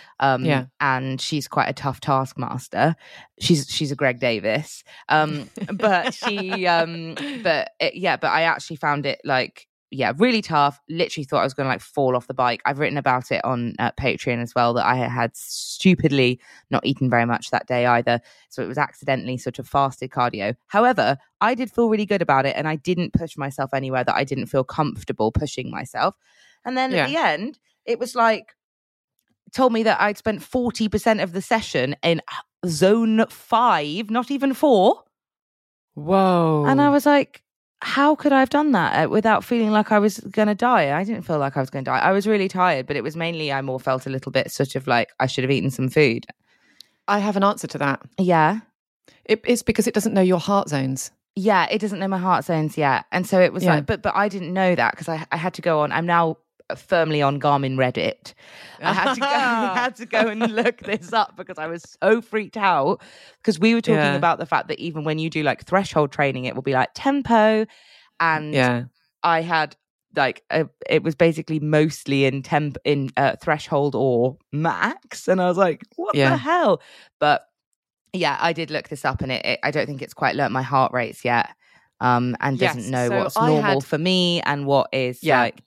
And she's quite a tough taskmaster. She's a Greg Davis. But she, but I actually found it really tough. Literally thought I was going to fall off the bike. I've written about it on Patreon as well, that I had stupidly not eaten very much that day either. So it was accidentally sort of fasted cardio. However, I did feel really good about it, and I didn't push myself anywhere that I didn't feel comfortable pushing myself. And then at the end, it was told me that I'd spent 40% of the session in zone 5, not even 4. Whoa. And I was like, how could I have done that without feeling like I was going to die? I didn't feel like I was going to die. I was really tired, but it was mainly I more felt a little bit sort of like I should have eaten some food. I have an answer to that. Yeah. It's because it doesn't know your heart zones. Yeah, it doesn't know my heart zones yet. And so it was but I didn't know that because I had to go on. I'm now firmly on Garmin Reddit. I had to go and look this up because I was so freaked out, because we were talking about the fact that even when you do threshold training, it will be tempo, and I had it was basically mostly in threshold or max, and I was like, what the hell? But I did look this up, and I don't think it's quite learnt my heart rates yet. And doesn't know what's normal for me and what is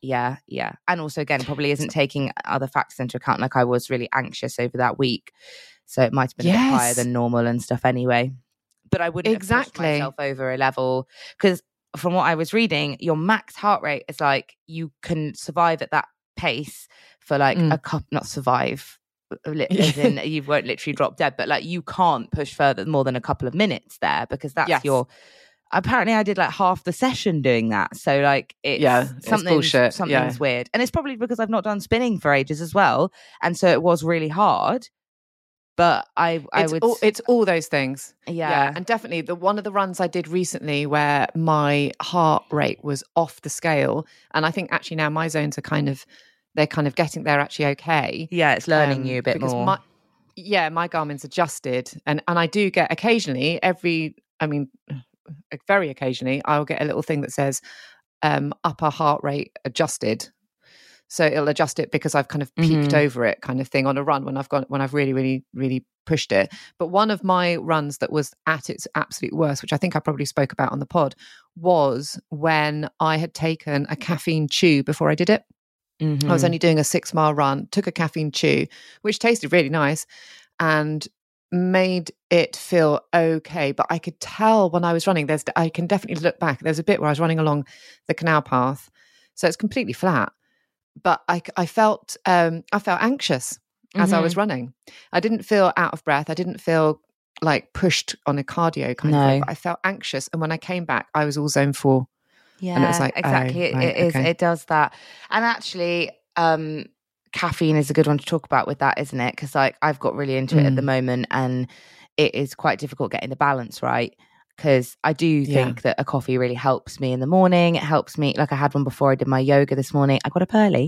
and also again probably isn't taking other factors into account. I was really anxious over that week, so it might have been a bit higher than normal and stuff anyway, but I wouldn't have pushed myself over a level, because from what I was reading, your max heart rate is you can survive at that pace for a couple, not survive as in you won't literally drop dead, but you can't push further more than a couple of minutes there, because that's your apparently I did half the session doing that. So something's bullshit. Something's weird. And it's probably because I've not done spinning for ages as well. And so it was really hard. But it's all those things. Yeah. And definitely one of the runs I did recently where my heart rate was off the scale. And I think actually now my zones are they're getting, they're actually okay. Yeah, it's learning you a bit more. My Garmin's adjusted. And I do get occasionally very occasionally I'll get a little thing that says upper heart rate adjusted, so it'll adjust it because I've kind of peaked over it, kind of thing, on a run when I've really really really pushed it. But one of my runs that was at its absolute worst, which I think I probably spoke about on the pod, was when I had taken a caffeine chew before I did it. I was only doing a 6-mile run, took a caffeine chew, which tasted really nice and made it feel okay. But I could tell when I was running, I can definitely look back, there's a bit where I was running along the canal path, so it's completely flat, but I felt anxious as I was running. I didn't feel out of breath, I didn't feel pushed on a cardio kind of thing, but I felt anxious, and when I came back I was all zone 4. And it was exactly. It does that. And actually caffeine is a good one to talk about with that, isn't it? Because I've got really into it at the moment, and it is quite difficult getting the balance right, because I do think that a coffee really helps me in the morning. It helps me, I had one before I did my yoga this morning. I got up early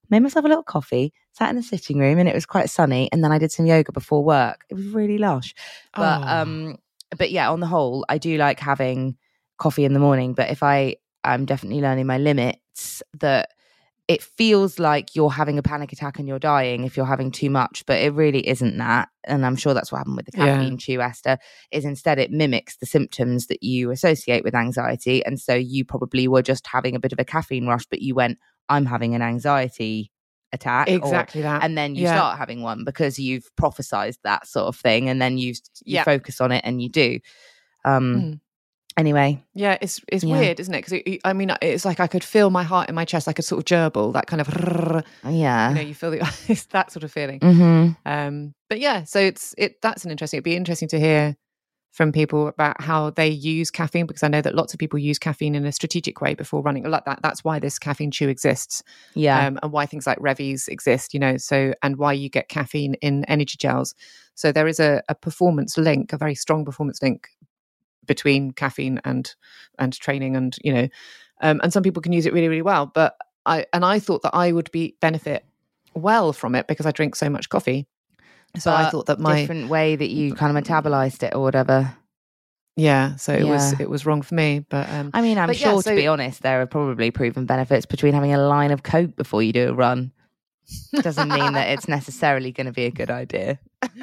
made myself a little coffee, sat in the sitting room, and it was quite sunny. And then I did some yoga before work. It was really lush. But yeah, on the whole, I do like having coffee in the morning. But if I'm definitely learning my limits, that it feels like you're having a panic attack and you're dying if you're having too much, but it really isn't that. And I'm sure that's what happened with the caffeine chew, Esther, is instead it mimics the symptoms that you associate with anxiety. And so you probably were just having a bit of a caffeine rush, but you went, I'm having an anxiety attack. Exactly that. And then you start having one because you've prophesized that sort of thing. And then you focus on it and you do. Anyway. Yeah, it's weird, isn't it? Because it's like I could feel my heart in my chest. I could sort of gerbil, that kind of, you feel it's that sort of feeling. But yeah, so that's it'd be interesting to hear from people about how they use caffeine, because I know that lots of people use caffeine in a strategic way before running. Like that's why this caffeine chew exists. And why things like Revies exist, and why you get caffeine in energy gels. So there is a performance link, a very strong performance link between caffeine and training, and and some people can use it really, really well. But I thought that I would benefit well from it because I drink so much coffee. So I thought that my different way that you kind of metabolized it or whatever. Yeah, so it was wrong for me. But I'm sure, to be honest, there are probably proven benefits between having a line of Coke before you do a run. Doesn't mean that it's necessarily going to be a good idea.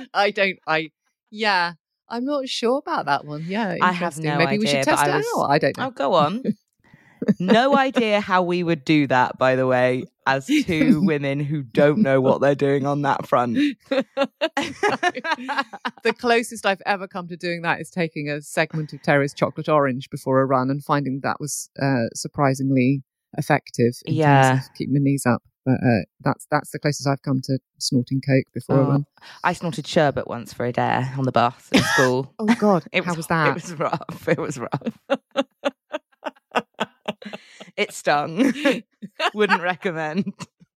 I'm not sure about that one. Yeah, I have no idea. Maybe we should test it out. I don't know. Oh, go on. No idea how we would do that, by the way, as two women who don't know what they're doing on that front. The closest I've ever come to doing that is taking a segment of Terrace chocolate orange before a run and finding that was surprisingly effective in terms of keeping my knees up. But that's the closest I've come to snorting Coke before a run. I snorted sherbet once for a dare on the bus at school. Oh God, how was that? It was rough. It stung. Wouldn't recommend.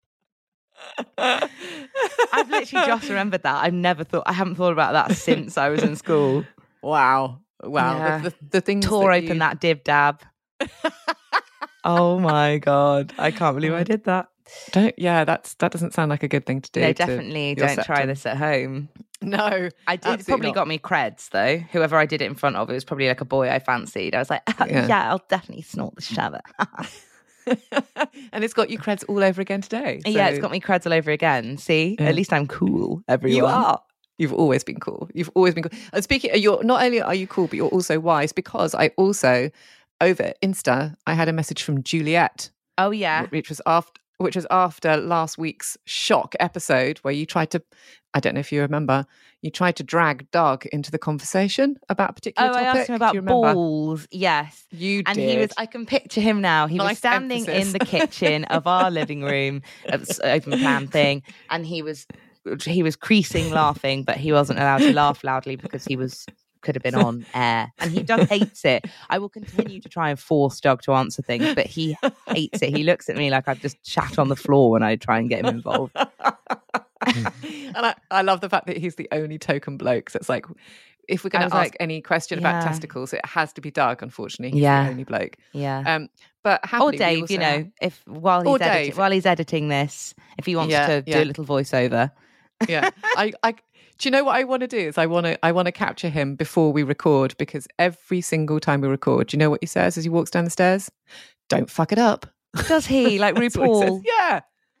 I've literally just remembered that. I haven't thought about that since I was in school. Wow. Yeah. The things tore open that dib dab. Oh my God. I can't believe I did that. That doesn't sound like a good thing to do. No, definitely don't try this at home. No, it probably got me creds though. Whoever I did it in front of, it was probably like a boy I fancied. I was like, I'll definitely snort the sherbet. And it's got you creds all over again today. So. Yeah, it's got me creds all over again. See, at least I'm cool, everyone. You are. You've always been cool. And speaking, you're not only are you cool, but you're also wise, because I also, over Insta, I had a message from Juliet. Oh yeah, which was after last week's shock episode where you tried to, I don't know if you remember, you tried to drag Doug into the conversation about a particular topic. I asked him about balls. Yes, you did. And I can picture him now. He was standing in the kitchen of our living room, open plan thing, and he was creasing laughing, but he wasn't allowed to laugh loudly because he could have been on air, and Doug hates it. I will continue to try and force Doug to answer things, but he hates it. He looks at me like I've just shat on the floor when I try and get him involved. And I love the fact that he's the only token bloke. So it's like, if we're going to ask any question about testicles, it has to be Doug. Unfortunately, he's the only bloke. Yeah. But happily, or Dave, if while he's editing this, if he wants to do a little voiceover. Yeah. Do you know what I want to do? Is I want to capture him before we record, because every single time we record, do you know what he says as he walks down the stairs? Don't fuck it up. Does he? Like RuPaul? Yeah.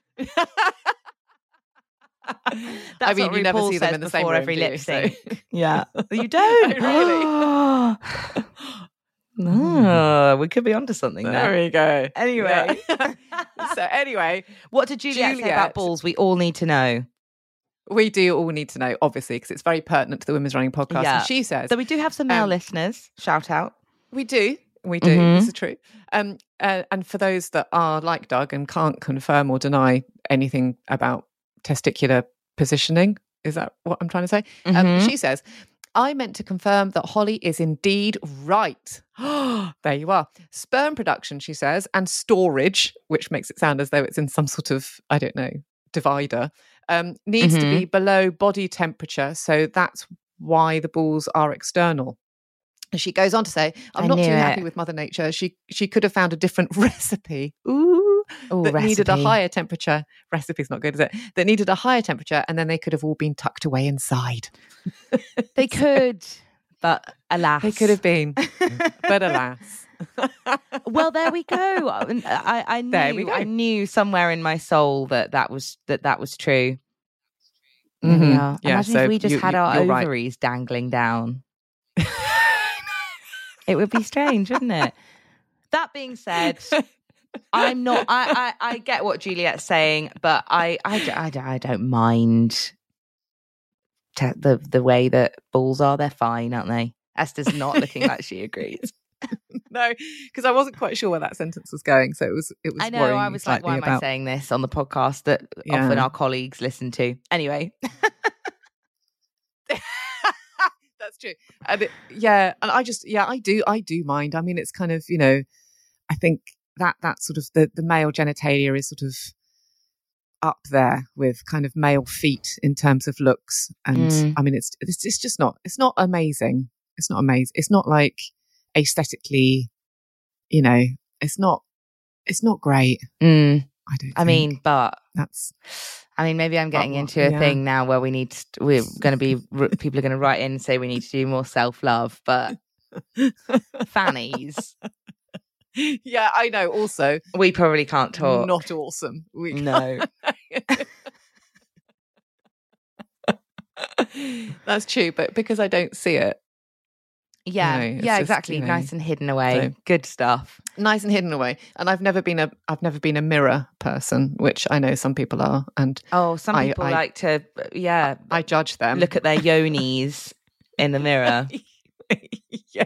That's you never see them in the same room every lip sync. So. Yeah. You don't? Really? We could be onto something there. There we go. Anyway. So anyway. What did Juliet say about balls? We all need to know. We do all need to know, obviously, because it's very pertinent to the Women's Running Podcast. Yeah. And she says... So we do have some male listeners. Shout out. We do. This is true. And for those that are like Doug and can't confirm or deny anything about testicular positioning, is that what I'm trying to say? She says, I meant to confirm that Holly is indeed right. There you are. Sperm production, she says, and storage, which makes it sound as though it's in some sort of, I don't know, divider, needs to be below body temperature. So that's why the balls are external. She goes on to say, I'm not too happy with Mother Nature. She could have found a different recipe. Ooh. Ooh, that needed a recipe. higher temperature. Recipe's not good, is it? That needed a higher temperature, and then they could have all been tucked away inside. They could, but alas. They could have been, but alas. Well, there we go. I knew, There we go. I knew somewhere in my soul that was true. Mhm. Yeah. Yeah, Imagine so if we just had our you're right. ovaries dangling down. It would be strange, wouldn't it? That being said, I'm not. I get what Juliet's saying, but I don't mind the way that balls are. They're fine, aren't they? Esther's not looking like she agrees. No, because I wasn't quite sure where that sentence was going, so it was. I know. worrying I me was like, why slightly am I saying this on the podcast that Yeah. often our colleagues listen to? Anyway. That's true. And I do mind. I mean, it's kind of, I think that sort of the male genitalia is sort of up there with kind of male feet in terms of looks. And I mean, it's just not, it's not amazing. It's not amazing. It's not like aesthetically, it's not great. I don't I mean, but that's, maybe I'm getting But what- into a yeah. thing now where we're going to be, people are going to write in and say we need to do more self-love, but fannies, yeah, I know. Also, we probably can't talk. not awesome. No. That's true, but because I don't see it, Yeah, it's yeah, just, exactly. Nice and hidden away. so- Good stuff. nice and hidden away. And I've never been a mirror person, which I know some people are, and Oh, some I- people I- like to, I judge them. look at their yonis in the mirror. Yeah.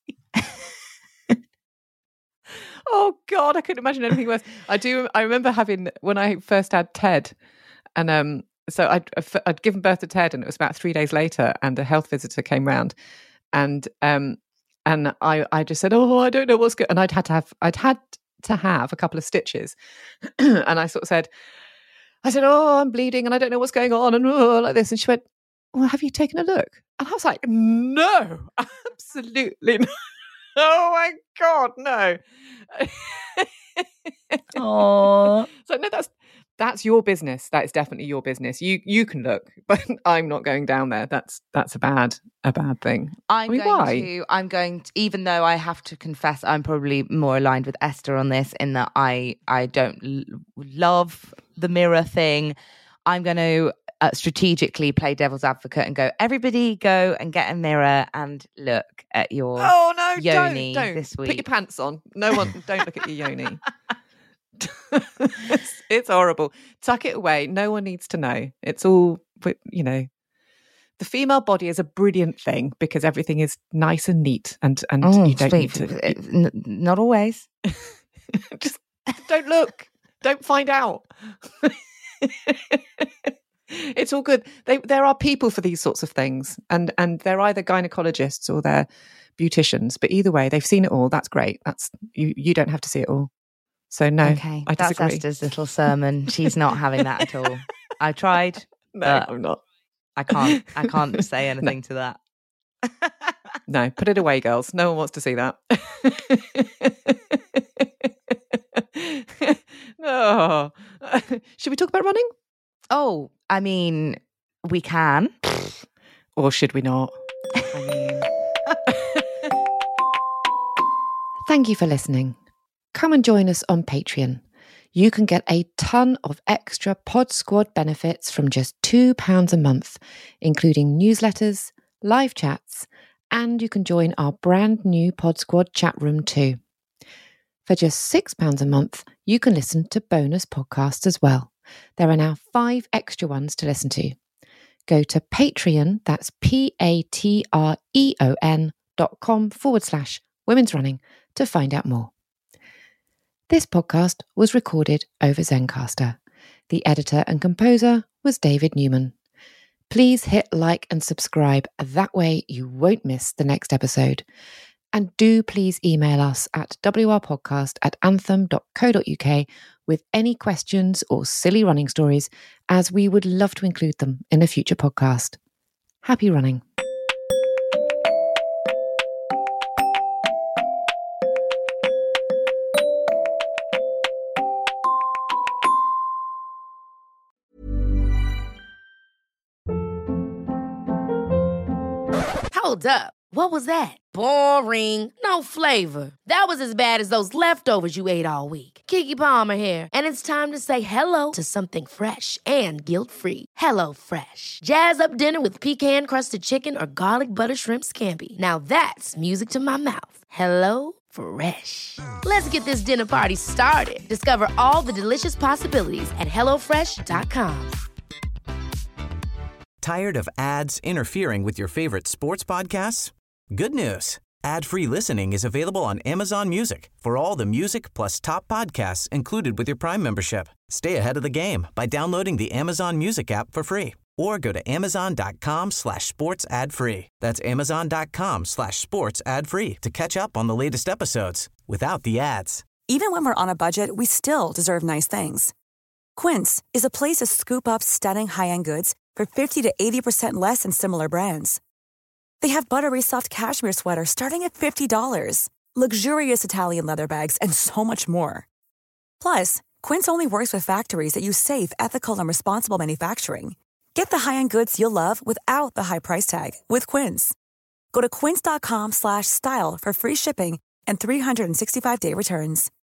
Oh God, I couldn't imagine anything worse. I remember having, when I first had Ted, and so I'd given birth to Ted, and it was about 3 days later, and a health visitor came round, and I just said, oh, I don't know what's good, and I'd had to have a couple of stitches, and I sort of said, oh, I'm bleeding, and I don't know what's going on, and like this, and she went, well, have you taken a look? And I was like, no, absolutely not. Oh my God, no. Oh, So no, that's your business. That is definitely your business. You can look, but I'm not going down there. That's a bad thing. I'm mean, going to, even though I have to confess, I'm probably more aligned with Esther on this in that I don't love the mirror thing. I'm going to strategically play devil's advocate and go, everybody go and get a mirror and look at your yoni don't. this week. Put your pants on. No one, don't look at your yoni. It's horrible. Tuck it away. No one needs to know. It's all, the female body is a brilliant thing because everything is nice and neat, and you don't need to. Not always. Just don't look. Don't find out. It's all good. There are people for these sorts of things, and they're either gynecologists or they're beauticians. But either way, they've seen it all. That's great. That's you don't have to see it all. So no, Okay, I that's disagree. Esther's little sermon. She's not having that at all. I tried. No, but I'm not. I can't say anything to that. No, put it away, girls. No one wants to see that. No. Should we talk about running? Oh, I mean, we can. Or should we not? I mean... Thank you for listening. Come and join us on Patreon. You can get a ton of extra Pod Squad benefits from just £2 a month, including newsletters, live chats, and you can join our brand new Pod Squad chat room too. For just £6 a month, you can listen to bonus podcasts as well. There are now 5 extra ones to listen to. Go to Patreon, that's patreon.com/women's running to find out more. This podcast was recorded over Zencaster. The editor and composer was David Newman. Please hit like and subscribe. That way you won't miss the next episode. And do please email us at wrpodcast@anthem.co.uk with any questions or silly running stories, as we would love to include them in a future podcast. Happy running. Hold up. What was that? Boring. No flavor. That was as bad as those leftovers you ate all week. Keke Palmer here, and it's time to say hello to something fresh and guilt-free. Hello Fresh. Jazz up dinner with pecan-crusted chicken or garlic butter shrimp scampi. Now that's music to my mouth. Hello Fresh. Let's get this dinner party started. Discover all the delicious possibilities at hellofresh.com. Tired of ads interfering with your favorite sports podcasts? Good news. Ad-free listening is available on Amazon Music for all the music plus top podcasts included with your Prime membership. Stay ahead of the game by downloading the Amazon Music app for free or go to amazon.com/sports ad free. That's amazon.com/sports ad free to catch up on the latest episodes without the ads. Even when we're on a budget, we still deserve nice things. Quince is a place to scoop up stunning high-end goods for 50 to 80% less than similar brands. They have buttery soft cashmere sweaters starting at $50, luxurious Italian leather bags, and so much more. Plus, Quince only works with factories that use safe, ethical, and responsible manufacturing. Get the high-end goods you'll love without the high price tag with Quince. Go to quince.com/style for free shipping and 365-day returns.